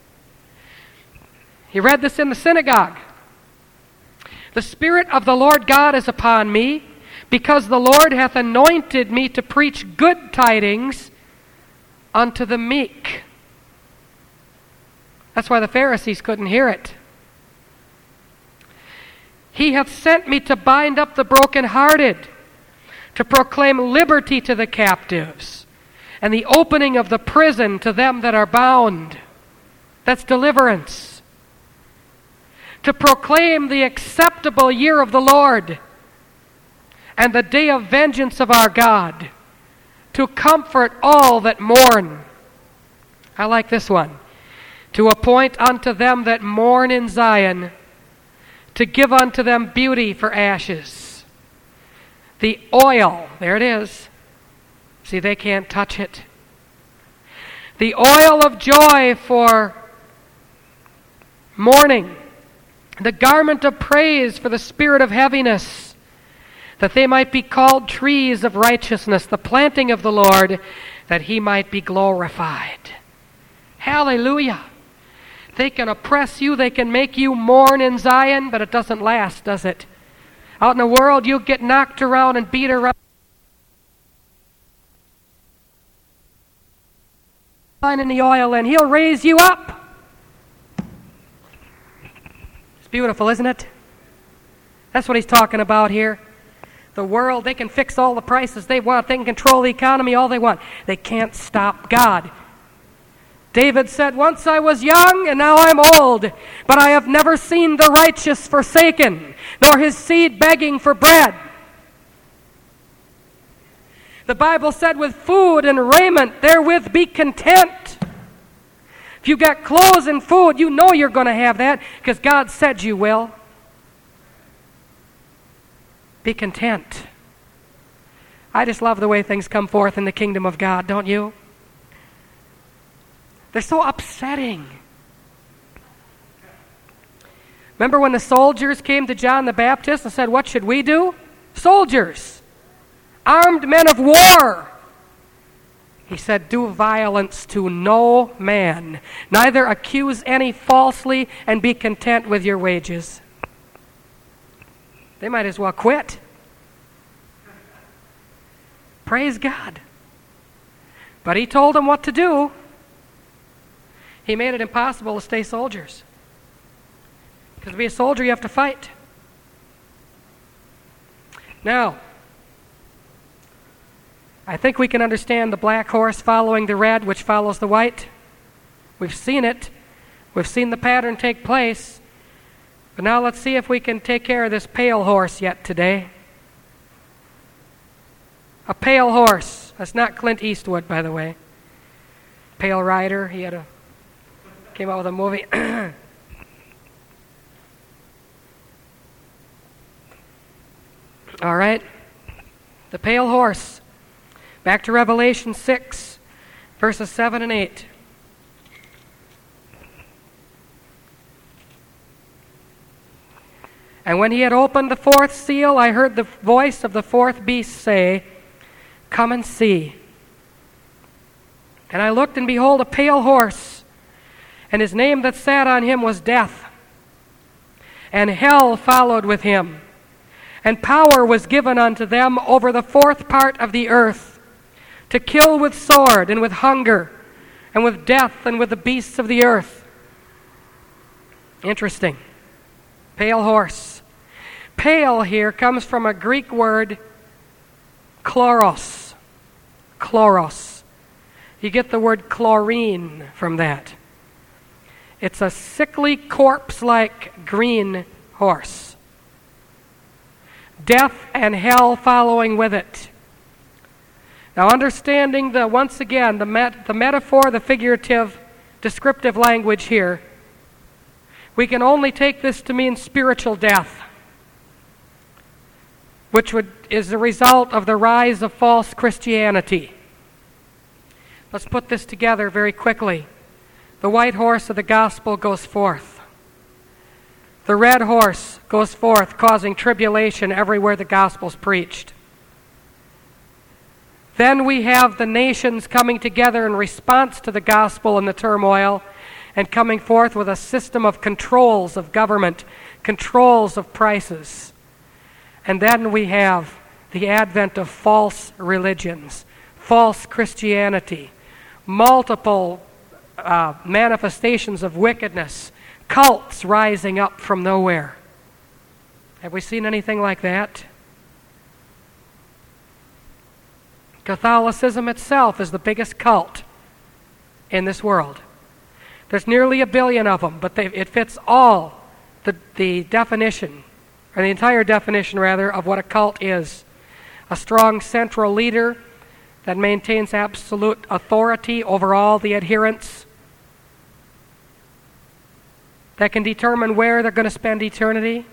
Speaker 1: He read this in the synagogue. The Spirit of the Lord God is upon me, because the Lord hath anointed me to preach good tidings unto the meek. That's why the Pharisees couldn't hear it. He hath sent me to bind up the brokenhearted, to proclaim liberty to the captives, and the opening of the prison to them that are bound. That's deliverance. To proclaim the acceptable year of the Lord, and the day of vengeance of our God, to comfort all that mourn. I like this one. To appoint unto them that mourn in Zion, to give unto them beauty for ashes. The oil, there it is. See, they can't touch it. The oil of joy for mourning. The garment of praise for the spirit of heaviness, that they might be called trees of righteousness, the planting of the Lord, that he might be glorified. Hallelujah. They can oppress you, they can make you mourn in Zion, but it doesn't last, does it? Out in the world, you get knocked around and beat around. In the oil, and he'll raise you up. It's beautiful, isn't it? That's what he's talking about here. The world, they can fix all the prices they want. They can control the economy all they want. They can't stop God. David said, once I was young, and now I'm old, but I have never seen the righteous forsaken, nor his seed begging for bread. The Bible said, with food and raiment, therewith be content. If you got clothes and food, you know you're going to have that, because God said you will. Be content. I just love the way things come forth in the kingdom of God, don't you? They're so upsetting. Remember when the soldiers came to John the Baptist and said, what should we do? Soldiers, armed men of war. He said, do violence to no man, neither accuse any falsely, and be content with your wages. They might as well quit. Praise God. But he told them what to do. He made it impossible to stay soldiers. Because to be a soldier, you have to fight. Now, I think we can understand the black horse following the red, which follows the white. We've seen it. We've seen the pattern take place. But now let's see if we can take care of this pale horse yet today. A pale horse. That's not Clint Eastwood, by the way. Pale Rider. He came out with a movie. All right. The pale horse. Back to Revelation 6, verses 7 and 8. And when he had opened the fourth seal, I heard the voice of the fourth beast say, come and see. And I looked, and behold, a pale horse, and his name that sat on him was Death. And hell followed with him. And power was given unto them over the fourth part of the earth, to kill with sword, and with hunger, and with death, and with the beasts of the earth. Interesting. Pale horse. Pale here comes from a Greek word, chloros. Chloros. You get the word chlorine from that. It's a sickly corpse-like green horse. death and hell following with it. Now, understanding once again the metaphor, the figurative, descriptive language here, we can only take this to mean spiritual death, which is the result of the rise of false Christianity. Let's put this together very quickly. The white horse of the gospel goes forth. The red horse goes forth, causing tribulation everywhere the gospel's preached. Then we have the nations coming together in response to the gospel and the turmoil, and coming forth with a system of controls of government, controls of prices. And then we have the advent of false religions, false Christianity, multiple manifestations of wickedness, cults rising up from nowhere. Have we seen anything like that? Catholicism itself is the biggest cult in this world. There's nearly 1 billion of them, but it fits all the definition, or the entire definition, rather, of what a cult is. A strong central leader that maintains absolute authority over all the adherents, that can determine where they're going to spend eternity.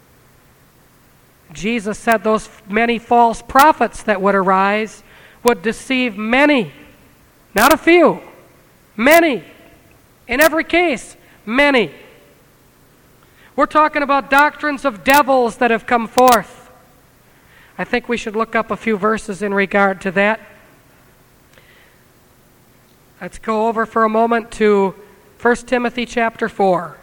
Speaker 1: Jesus said those many false prophets that would arise would deceive many, not a few, many. In every case, many. We're talking about doctrines of devils that have come forth. I think we should look up a few verses in regard to that. Let's go over for a moment to 1 Timothy chapter 4.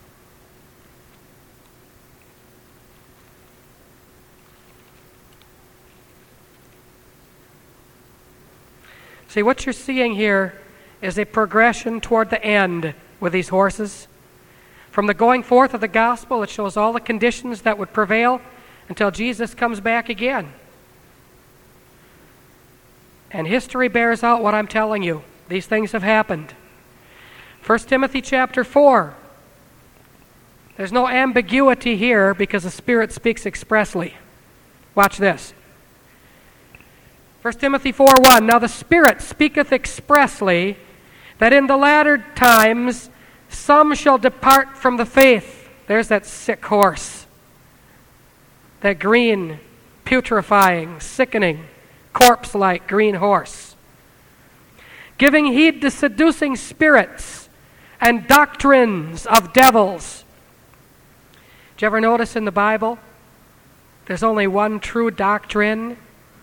Speaker 1: See, what you're seeing here is a progression toward the end with these horses. From the going forth of the gospel, it shows all the conditions that would prevail until Jesus comes back again. And history bears out what I'm telling you. These things have happened. 1 Timothy chapter 4. There's no ambiguity here because the Spirit speaks expressly. Watch this. 1 Timothy 4:1, now the Spirit speaketh expressly that in the latter times some shall depart from the faith. There's that sick horse. That green, putrefying, sickening, corpse-like green horse. Giving heed to seducing spirits and doctrines of devils. Did you ever notice in the Bible there's only one true doctrine?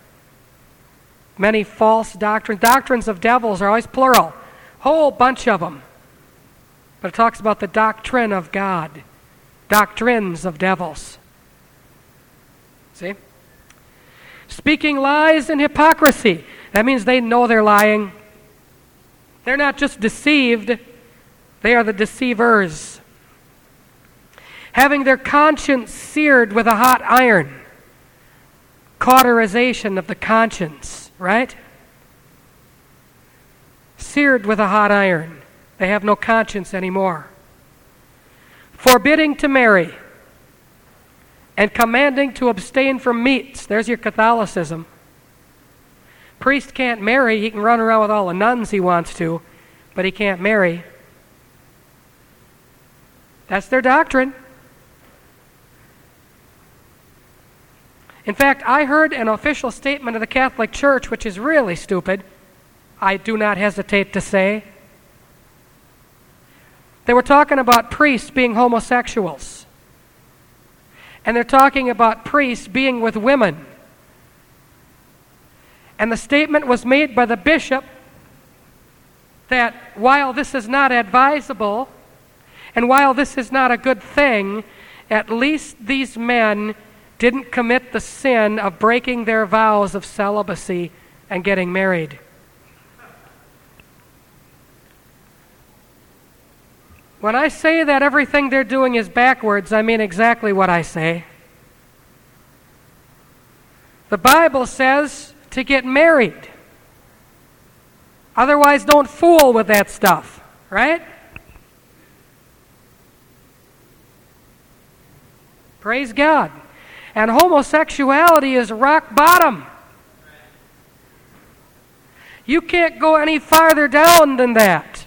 Speaker 1: Many false doctrines. Doctrines of devils are always plural. Whole bunch of them. But it talks about the doctrine of God. Doctrines of devils. See? Speaking lies and hypocrisy. That means they know they're lying. They're not just deceived. They are the deceivers. Having their conscience seared with a hot iron. Cauterization of the conscience. Right? Seared with a hot iron. They have no conscience anymore. Forbidding to marry and commanding to abstain from meats. There's your Catholicism. Priest can't marry. He can run around with all the nuns he wants to, but he can't marry. That's their doctrine. In fact, I heard an official statement of the Catholic Church, which is really stupid, I do not hesitate to say. They were talking about priests being homosexuals. And they're talking about priests being with women. And the statement was made by the bishop that while this is not advisable, and while this is not a good thing, at least these men didn't commit the sin of breaking their vows of celibacy and getting married. When I say that everything they're doing is backwards, I mean exactly what I say. The Bible says to get married. Otherwise, don't fool with that stuff, right? Praise God. And homosexuality is rock bottom. You can't go any farther down than that.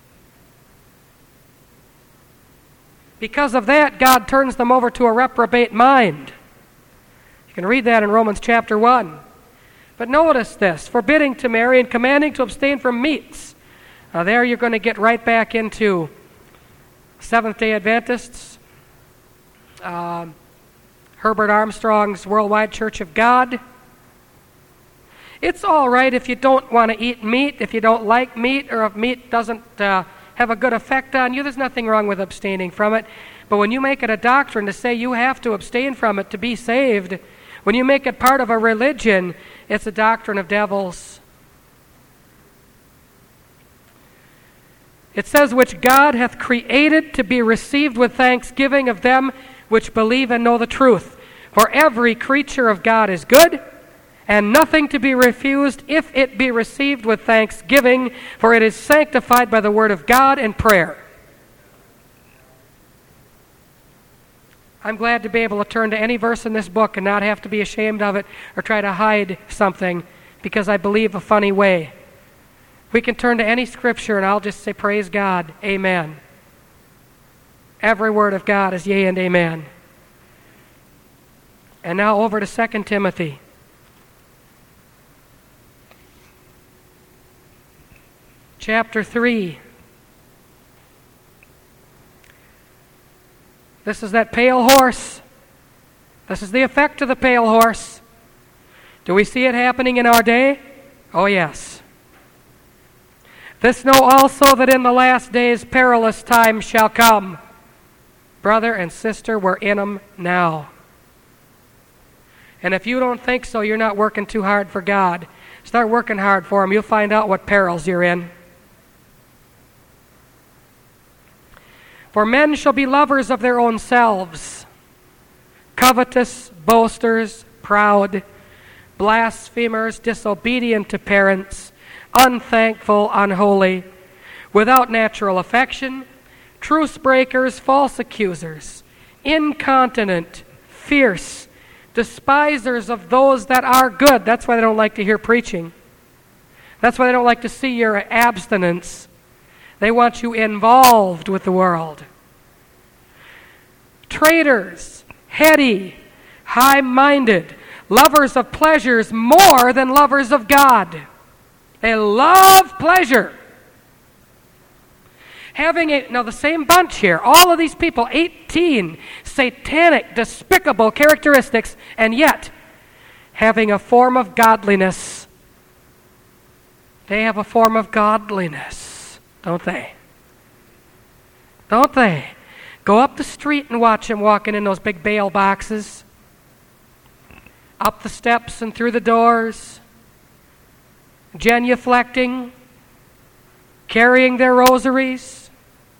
Speaker 1: Because of that, God turns them over to a reprobate mind. You can read that in Romans chapter 1. But notice this, forbidding to marry and commanding to abstain from meats. Now there you're going to get right back into Seventh-day Adventists, Herbert Armstrong's Worldwide Church of God. It's all right if you don't want to eat meat, if you don't like meat, or if meat doesn't have a good effect on you. There's nothing wrong with abstaining from it. But when you make it a doctrine to say you have to abstain from it to be saved, when you make it part of a religion, it's a doctrine of devils. It says, which God hath created to be received with thanksgiving of them which believe and know the truth. For every creature of God is good, and nothing to be refused if it be received with thanksgiving, for it is sanctified by the word of God and prayer. I'm glad to be able to turn to any verse in this book and not have to be ashamed of it or try to hide something because I believe a funny way. We can turn to any scripture and I'll just say, praise God, amen. Every word of God is yea and amen. And now over to 2 Timothy. Chapter 3. This is that pale horse. This is the effect of the pale horse. Do we see it happening in our day? Oh, yes. This know also that in the last days perilous times shall come. Brother and sister, we're in them now. And if you don't think so, you're not working too hard for God. Start working hard for Him. You'll find out what perils you're in. For men shall be lovers of their own selves, covetous, boasters, proud, blasphemers, disobedient to parents, unthankful, unholy, without natural affection, truce breakers, false accusers, incontinent, fierce, despisers of those that are good. That's why they don't like to hear preaching. That's why they don't like to see your abstinence. They want you involved with the world. Traitors, heady, high-minded, lovers of pleasures more than lovers of God. They love pleasure. Now the same bunch here, all of these people, 18 satanic, despicable characteristics, and yet having a form of godliness. They have a form of godliness, don't they? Don't they? Go up the street and watch them walking in those big bail boxes. Up the steps and through the doors. Genuflecting. Carrying their rosaries.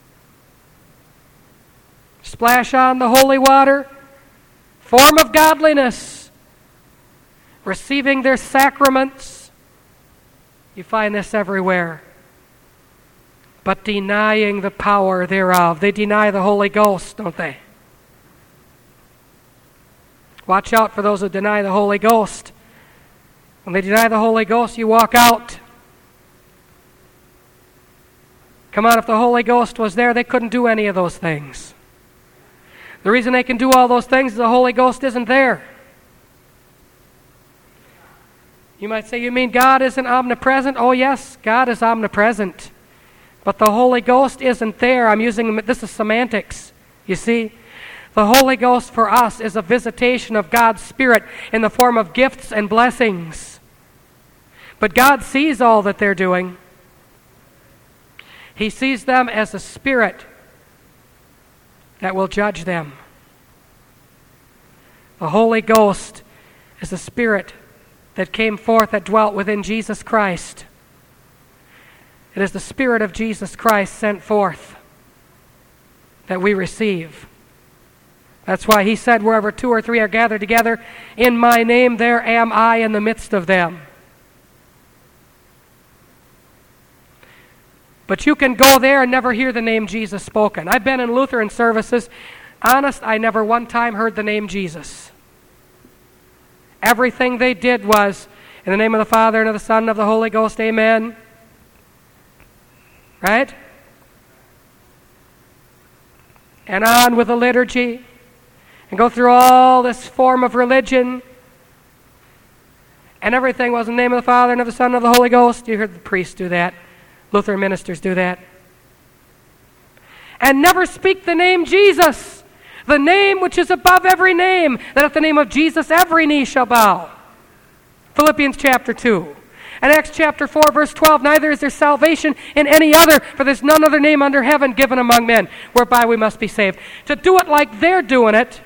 Speaker 1: Splash on the holy water. Form of godliness. Receiving their sacraments. You find this everywhere. But denying the power thereof. They deny the Holy Ghost, don't they? Watch out for those who deny the Holy Ghost. When they deny the Holy Ghost, you walk out. Come on, if the Holy Ghost was there, they couldn't do any of those things. The reason they can do all those things is the Holy Ghost isn't there. You might say, you mean God isn't omnipresent? Oh yes, God is omnipresent. But the Holy Ghost isn't there. This is semantics, you see. The Holy Ghost for us is a visitation of God's Spirit in the form of gifts and blessings. But God sees all that they're doing. He sees them as a spirit that will judge them. The Holy Ghost is a spirit that came forth, that dwelt within Jesus Christ. It is the Spirit of Jesus Christ sent forth that we receive. That's why He said, wherever 2 or 3 are gathered together, in my name there am I in the midst of them. But you can go there and never hear the name Jesus spoken. I've been in Lutheran services. Honest, I never one time heard the name Jesus. Everything they did was, in the name of the Father, and of the Son, and of the Holy Ghost, amen. Right? And on with the liturgy, and go through all this form of religion, and everything was in the name of the Father, and of the Son, and of the Holy Ghost. You heard the priests do that. Lutheran ministers do that. And never speak the name Jesus, the name which is above every name, that at the name of Jesus every knee shall bow. Philippians chapter 2. And Acts chapter 4, verse 12, neither is there salvation in any other, for there's none other name under heaven given among men, whereby we must be saved. To do it like they're doing it,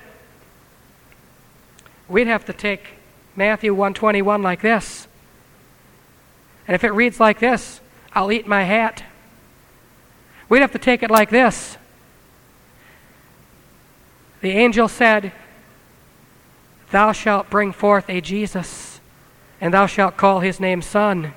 Speaker 1: we'd have to take Matthew 1:21 like this. And if it reads like this, I'll eat my hat. We'd have to take it like this. The angel said, thou shalt bring forth a Jesus, and thou shalt call his name Son.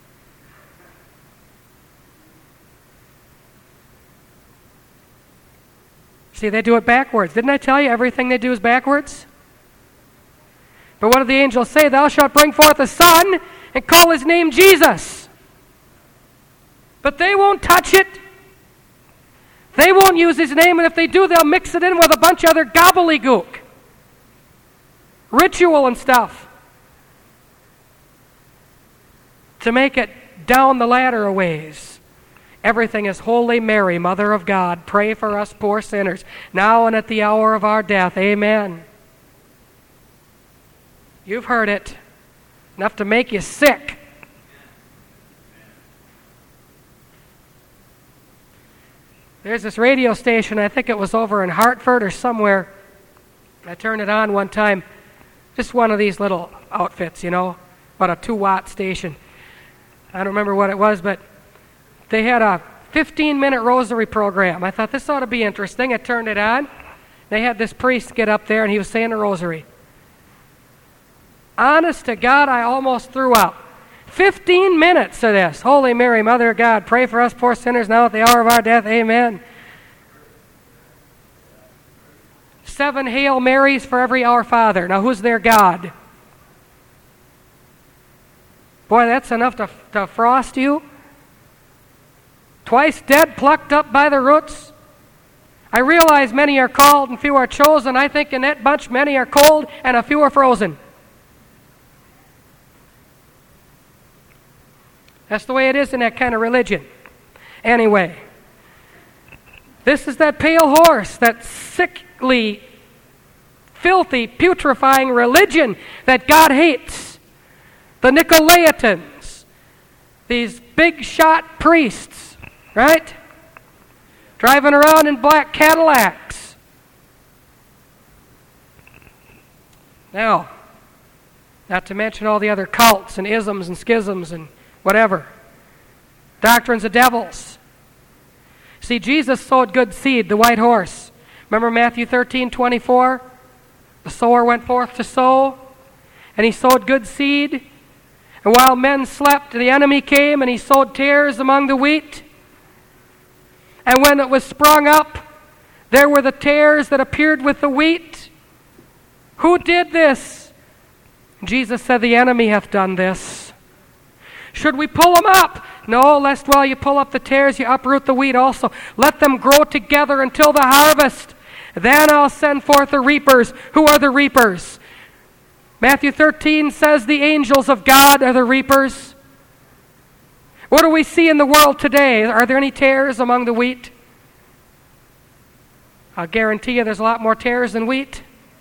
Speaker 1: See, they do it backwards. Didn't I tell you everything they do is backwards? But what did the angel say? Thou shalt bring forth a son and call his name Jesus. But they won't touch it. They won't use his name, and if they do, they'll mix it in with a bunch of other gobbledygook. Ritual and stuff. To make it down the ladder a ways. Everything is Holy Mary, Mother of God. Pray for us poor sinners, now and at the hour of our death. Amen. You've heard it. Enough to make you sick. There's this radio station, I think it was over in Hartford or somewhere. I turned it on one time. Just one of these little outfits, about a 2-watt station. I don't remember what it was, but they had a 15-minute rosary program. I thought this ought to be interesting. I turned it on. They had this priest get up there, and he was saying the rosary. Honest to God, I almost threw up. 15 minutes of this. Holy Mary, Mother of God, pray for us poor sinners now at the hour of our death. Amen. 7 Hail Marys for every Our Father. Now, who's their God? Boy, that's enough to frost you. Twice dead, plucked up by the roots. I realize many are called and few are chosen. I think in that bunch, many are cold and a few are frozen. That's the way it is in that kind of religion. Anyway, this is that pale horse, that sickly, filthy, putrefying religion that God hates. The Nicolaitans, these big shot priests, right? Driving around in black Cadillacs. Now, not to mention all the other cults and isms and schisms and whatever. Doctrines of devils. See, Jesus sowed good seed, the white horse. Remember Matthew 13:24? The sower went forth to sow, and he sowed good seed. And while men slept, the enemy came, and he sowed tares among the wheat. And when it was sprung up, there were the tares that appeared with the wheat. Who did this? Jesus said, the enemy hath done this. Should we pull them up? No, lest while you pull up the tares, you uproot the wheat also. Let them grow together until the harvest. Then I'll send forth the reapers. Who are the reapers? Matthew 13 says the angels of God are the reapers. What do we see in the world today? Are there any tares among the wheat? I'll guarantee you there's a lot more tares than wheat.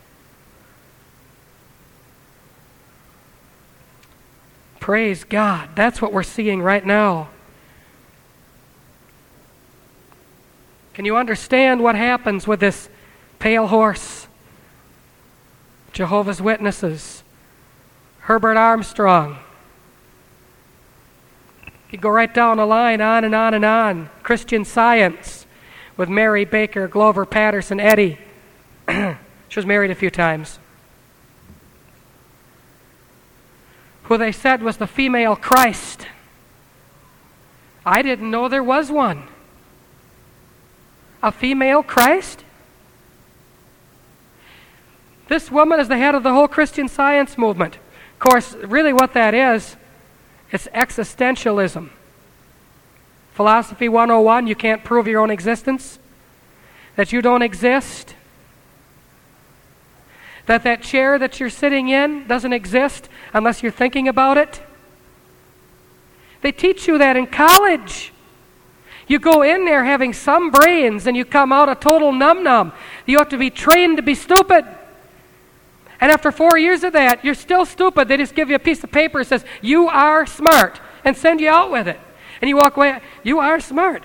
Speaker 1: Praise God. That's what we're seeing right now. Can you understand what happens with this pale horse? Jehovah's Witnesses. Herbert Armstrong. You go right down the line, on and on and on. Christian Science with Mary Baker, Glover Patterson, Eddy. She was married a few times. Who they said was the female Christ. I didn't know there was one. A female Christ? This woman is the head of the whole Christian Science movement. Of course, really what that is, it's existentialism. Philosophy 101, you can't prove your own existence, that you don't exist, that chair that you're sitting in doesn't exist unless you're thinking about it. They teach you that in college. You go in there having some brains and you come out a total num-num. You have to be trained to be stupid. And after 4 years of that, you're still stupid. They just give you a piece of paper that says, you are smart, and send you out with it. And you walk away, you are smart.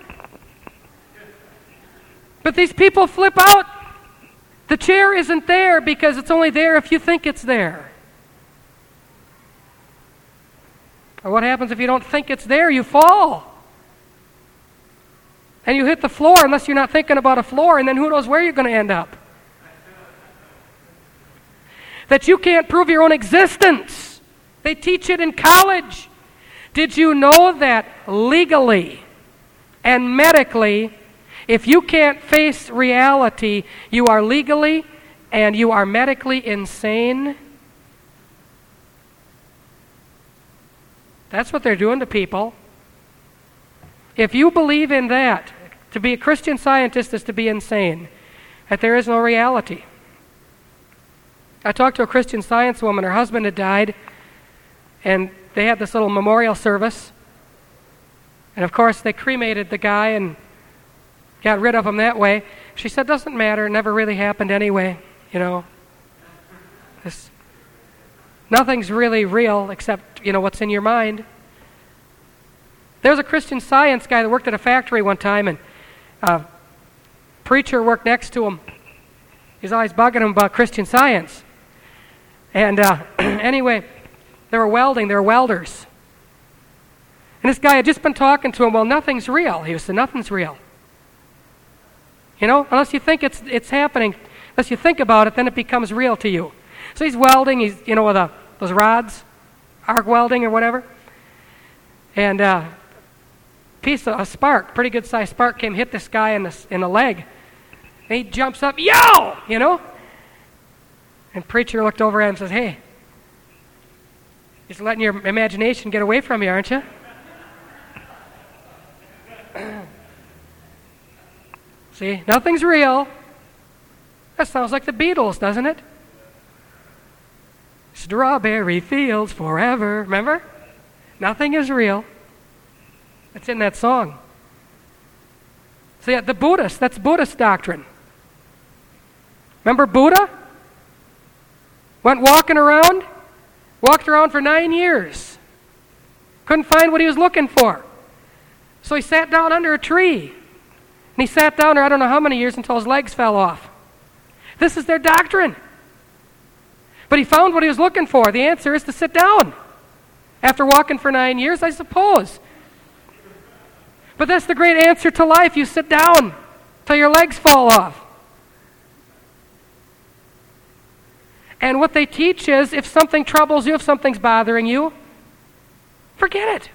Speaker 1: But these people flip out. The chair isn't there because it's only there if you think it's there. Or what happens if you don't think it's there? You fall. And you hit the floor unless you're not thinking about a floor, and then who knows where you're going to end up. That you can't prove your own existence. They teach it in college. Did you know that legally and medically, if you can't face reality, you are legally and you are medically insane? That's what they're doing to people. If you believe in that, to be a Christian Scientist is to be insane, that there is no reality. I talked to a Christian Science woman. Her husband had died, and they had this little memorial service. And of course, they cremated the guy and got rid of him that way. She said, doesn't matter, it never really happened anyway, Nothing's really real except, what's in your mind. There was a Christian Science guy that worked at a factory one time, and a preacher worked next to him. He's always bugging him about Christian Science. And anyway, they were welding. They were welders. And this guy had just been talking to him. Well, nothing's real. He said, nothing's real. Unless you think it's happening, unless you think about it, then it becomes real to you. So he's welding. He's, with those rods, arc welding or whatever. And a spark, pretty good sized spark, hit this guy in the leg. And he jumps up, yo! And preacher looked over at him and says, hey, just letting your imagination get away from you, aren't you? See, nothing's real. That sounds like the Beatles, doesn't it? Strawberry fields forever. Remember? Nothing is real. It's in that song. So yeah, the Buddhists, that's Buddhist doctrine. Remember Buddha? Walked around for 9 years. Couldn't find what he was looking for. So he sat down under a tree. And he sat down there I don't know how many years until his legs fell off. This is their doctrine. But he found what he was looking for. The answer is to sit down. After walking for 9 years, I suppose. But that's the great answer to life. You sit down till your legs fall off. And what they teach is if something troubles you, if something's bothering you, forget it.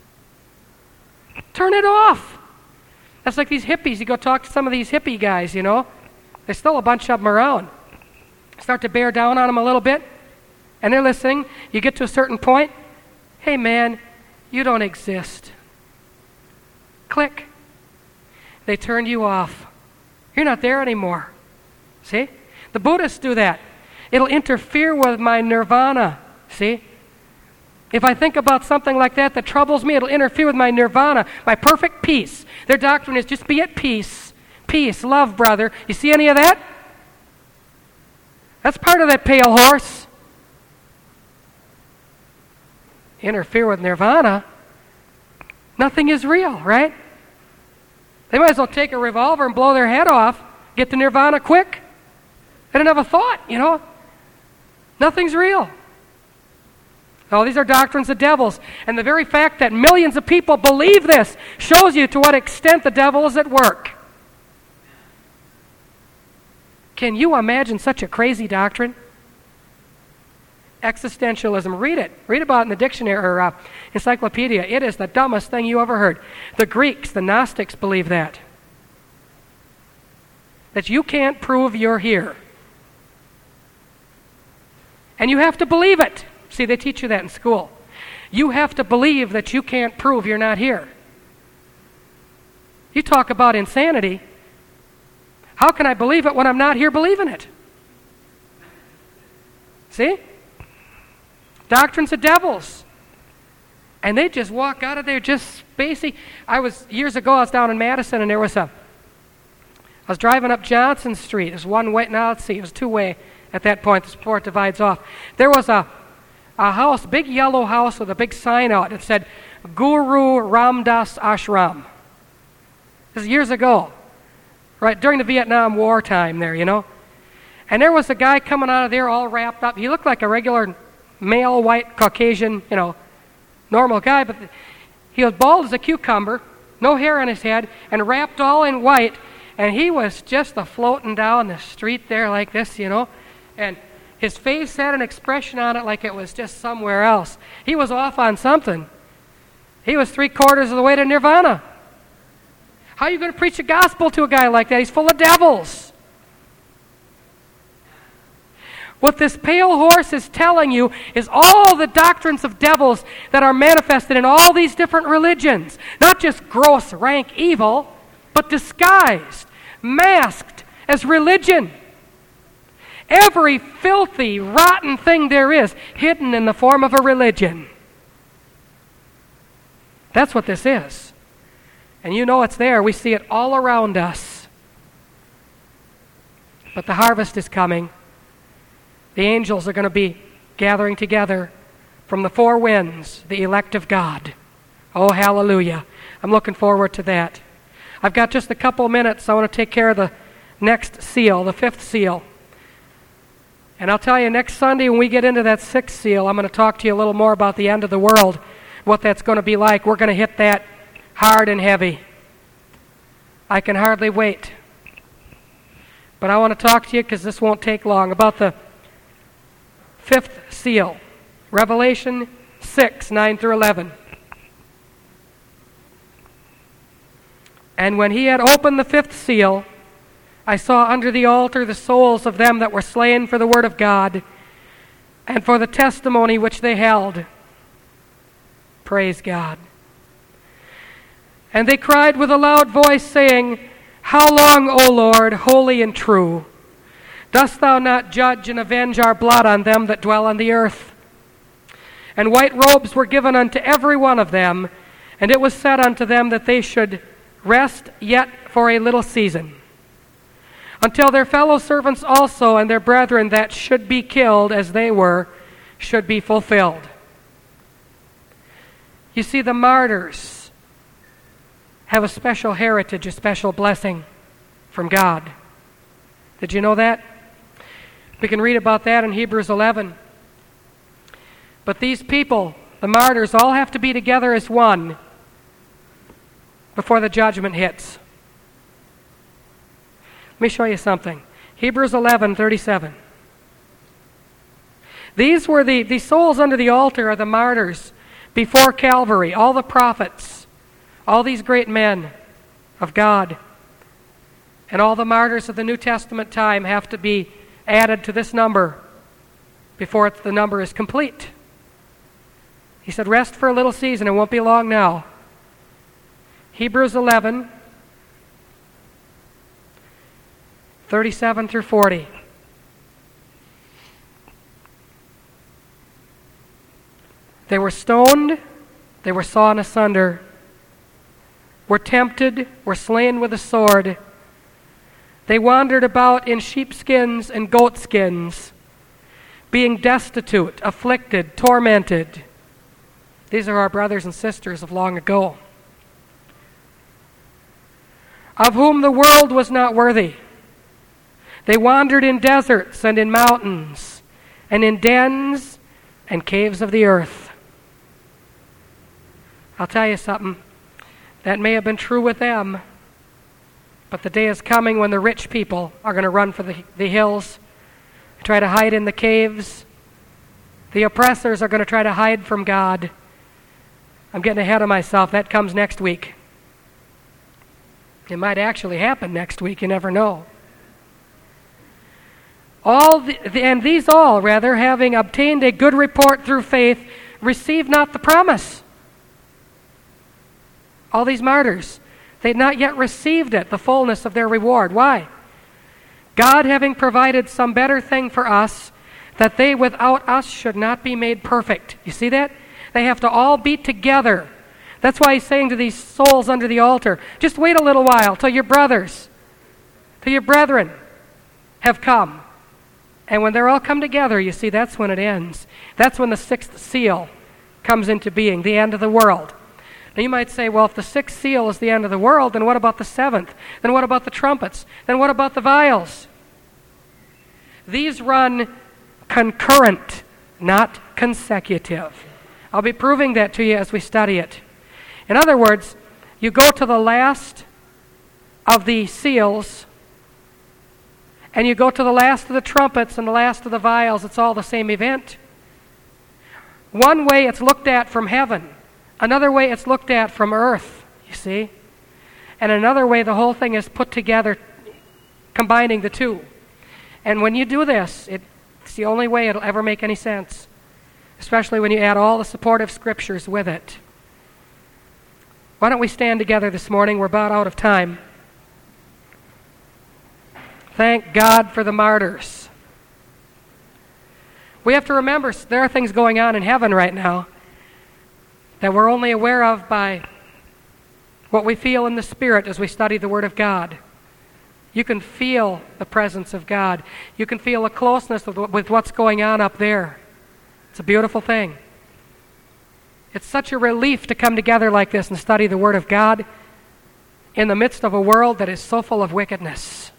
Speaker 1: Turn it off. That's like these hippies. You go talk to some of these hippie guys, There's still a bunch of them around. Start to bear down on them a little bit, and they're listening. You get to a certain point. Hey, man, you don't exist. Click. They turned you off. You're not there anymore. See? The Buddhists do that. It'll interfere with my nirvana. See? If I think about something like that troubles me, it'll interfere with my nirvana, my perfect peace. Their doctrine is just be at peace. Peace, love, brother. You see any of that? That's part of that pale horse. Interfere with nirvana. Nothing is real, right? They might as well take a revolver and blow their head off, get to nirvana quick. They didn't have a thought, Nothing's real. Oh, these are doctrines of devils. And the very fact that millions of people believe this shows you to what extent the devil is at work. Can you imagine such a crazy doctrine? Existentialism. Read it. Read about it in the dictionary or encyclopedia. It is the dumbest thing you ever heard. The Greeks, the Gnostics, believe that. That you can't prove you're here. And you have to believe it. See, they teach you that in school. You have to believe that you can't prove you're not here. You talk about insanity. How can I believe it when I'm not here believing it? See? Doctrines of devils. And they just walk out of there just spacey. Years ago, I was down in Madison, and I was driving up Johnson Street. It was one way, now let's see, it was two-way at that point, before it divides off. There was a house, big yellow house with a big sign out. It said, Guru Ramdas Ashram. This is years ago, right, during the Vietnam War time there, you know. And there was a guy coming out of there all wrapped up. He looked like a regular male, white, Caucasian, you know, normal guy, but he was bald as a cucumber, no hair on his head, and wrapped all in white, and he was just floating down the street there like this, you know, and his face had an expression on it like it was just somewhere else. He was off on something. He was 3/4 of the way to nirvana. How are you going to preach the gospel to a guy like that? He's full of devils. What this pale horse is telling you is all the doctrines of devils that are manifested in all these different religions. Not just gross, rank evil, but disguised, masked as religion. Every filthy, rotten thing there is, hidden in the form of a religion. That's what this is. And you know it's there. We see it all around us. But the harvest is coming. The angels are going to be gathering together from the four winds, the elect of God. Oh, hallelujah. I'm looking forward to that. I've got just a couple minutes. I want to take care of the next seal, the fifth seal. And I'll tell you, next Sunday when we get into that sixth seal, I'm going to talk to you a little more about the end of the world, what that's going to be like. We're going to hit that hard and heavy. I can hardly wait. But I want to talk to you, because this won't take long, about the fifth seal, Revelation 6, 9 through 11. And when he had opened the fifth seal, I saw under the altar the souls of them that were slain for the word of God and for the testimony which they held. Praise God. And they cried with a loud voice, saying, How long, O Lord, holy and true, dost thou not judge and avenge our blood on them that dwell on the earth? And white robes were given unto every one of them, and it was said unto them that they should rest yet for a little season, until their fellow servants also and their brethren that should be killed as they were should be fulfilled. You see, the martyrs have a special heritage, a special blessing from God. Did you know that? We can read about that in Hebrews 11. But these people, the martyrs, all have to be together as one before the judgment hits. Let me show you something. Hebrews 11:37. These were the souls under the altar are the martyrs before Calvary, all the prophets, all these great men of God, and all the martyrs of the New Testament time have to be added to this number before the number is complete. He said, rest for a little season. It won't be long now. Hebrews 11, 37 through 40. They were stoned, they were sawn asunder, were tempted, were slain with a sword. They wandered about in sheepskins and goatskins, being destitute, afflicted, tormented. These are our brothers and sisters of long ago, of whom the world was not worthy. They wandered in deserts and in mountains, and in dens and caves of the earth. I'll tell you something. That may have been true with them, but the day is coming when the rich people are going to run for the hills, try to hide in the caves. The oppressors are going to try to hide from God. I'm getting ahead of myself. That comes next week. It might actually happen next week. You never know. And these all, rather, having obtained a good report through faith, received not the promise. All these martyrs, they had not yet received it, the fullness of their reward. Why? God having provided some better thing for us, that they without us should not be made perfect. You see that? They have to all be together. That's why he's saying to these souls under the altar, just wait a little while till your brothers, till your brethren have come. And when they're all come together, you see, that's when it ends. That's when the sixth seal comes into being, the end of the world. Now you might say, well, if the sixth seal is the end of the world, then what about the seventh? Then what about the trumpets? Then what about the vials? These run concurrent, not consecutive. I'll be proving that to you as we study it. In other words, you go to the last of the seals, and you go to the last of the trumpets and the last of the vials. It's all the same event. One way it's looked at from heaven. Another way it's looked at from earth, you see. And another way the whole thing is put together, combining the two. And when you do this, it's the only way it'll ever make any sense, especially when you add all the supportive scriptures with it. Why don't we stand together this morning? We're about out of time. Thank God for the martyrs. We have to remember there are things going on in heaven right now that we're only aware of by what we feel in the Spirit as we study the Word of God. You can feel the presence of God. You can feel a closeness with what's going on up there. It's a beautiful thing. It's such a relief to come together like this and study the Word of God in the midst of a world that is so full of wickedness.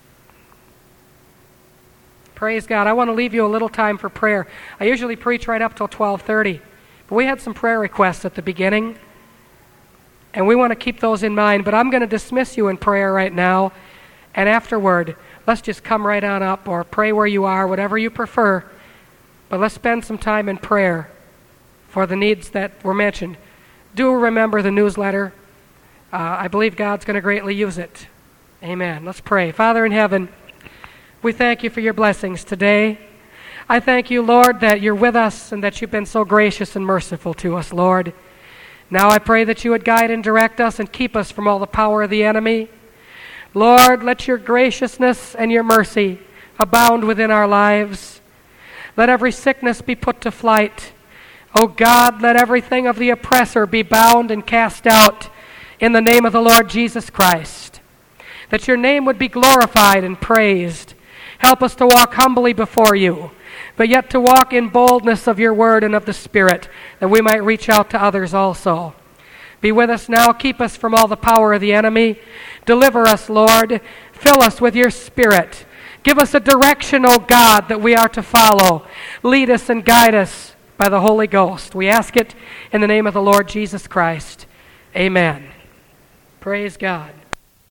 Speaker 1: Praise God. I want to leave you a little time for prayer. I usually preach right up till 12:30, but we had some prayer requests at the beginning, and we want to keep those in mind. But I'm going to dismiss you in prayer right now, and afterward, let's just come right on up or pray where you are, whatever you prefer. But let's spend some time in prayer for the needs that were mentioned. Do remember the newsletter. I believe God's going to greatly use it. Amen. Let's pray. Father in heaven, we thank you for your blessings today. I thank you, Lord, that you're with us and that you've been so gracious and merciful to us, Lord. Now I pray that you would guide and direct us and keep us from all the power of the enemy. Lord, let your graciousness and your mercy abound within our lives. Let every sickness be put to flight. O God, let everything of the oppressor be bound and cast out in the name of the Lord Jesus Christ. That your name would be glorified and praised. Help us to walk humbly before you, but yet to walk in boldness of your word and of the Spirit, that we might reach out to others also. Be with us now. Keep us from all the power of the enemy. Deliver us, Lord. Fill us with your Spirit. Give us a direction, O God, that we are to follow. Lead us and guide us by the Holy Ghost. We ask it in the name of the Lord Jesus Christ. Amen. Praise God.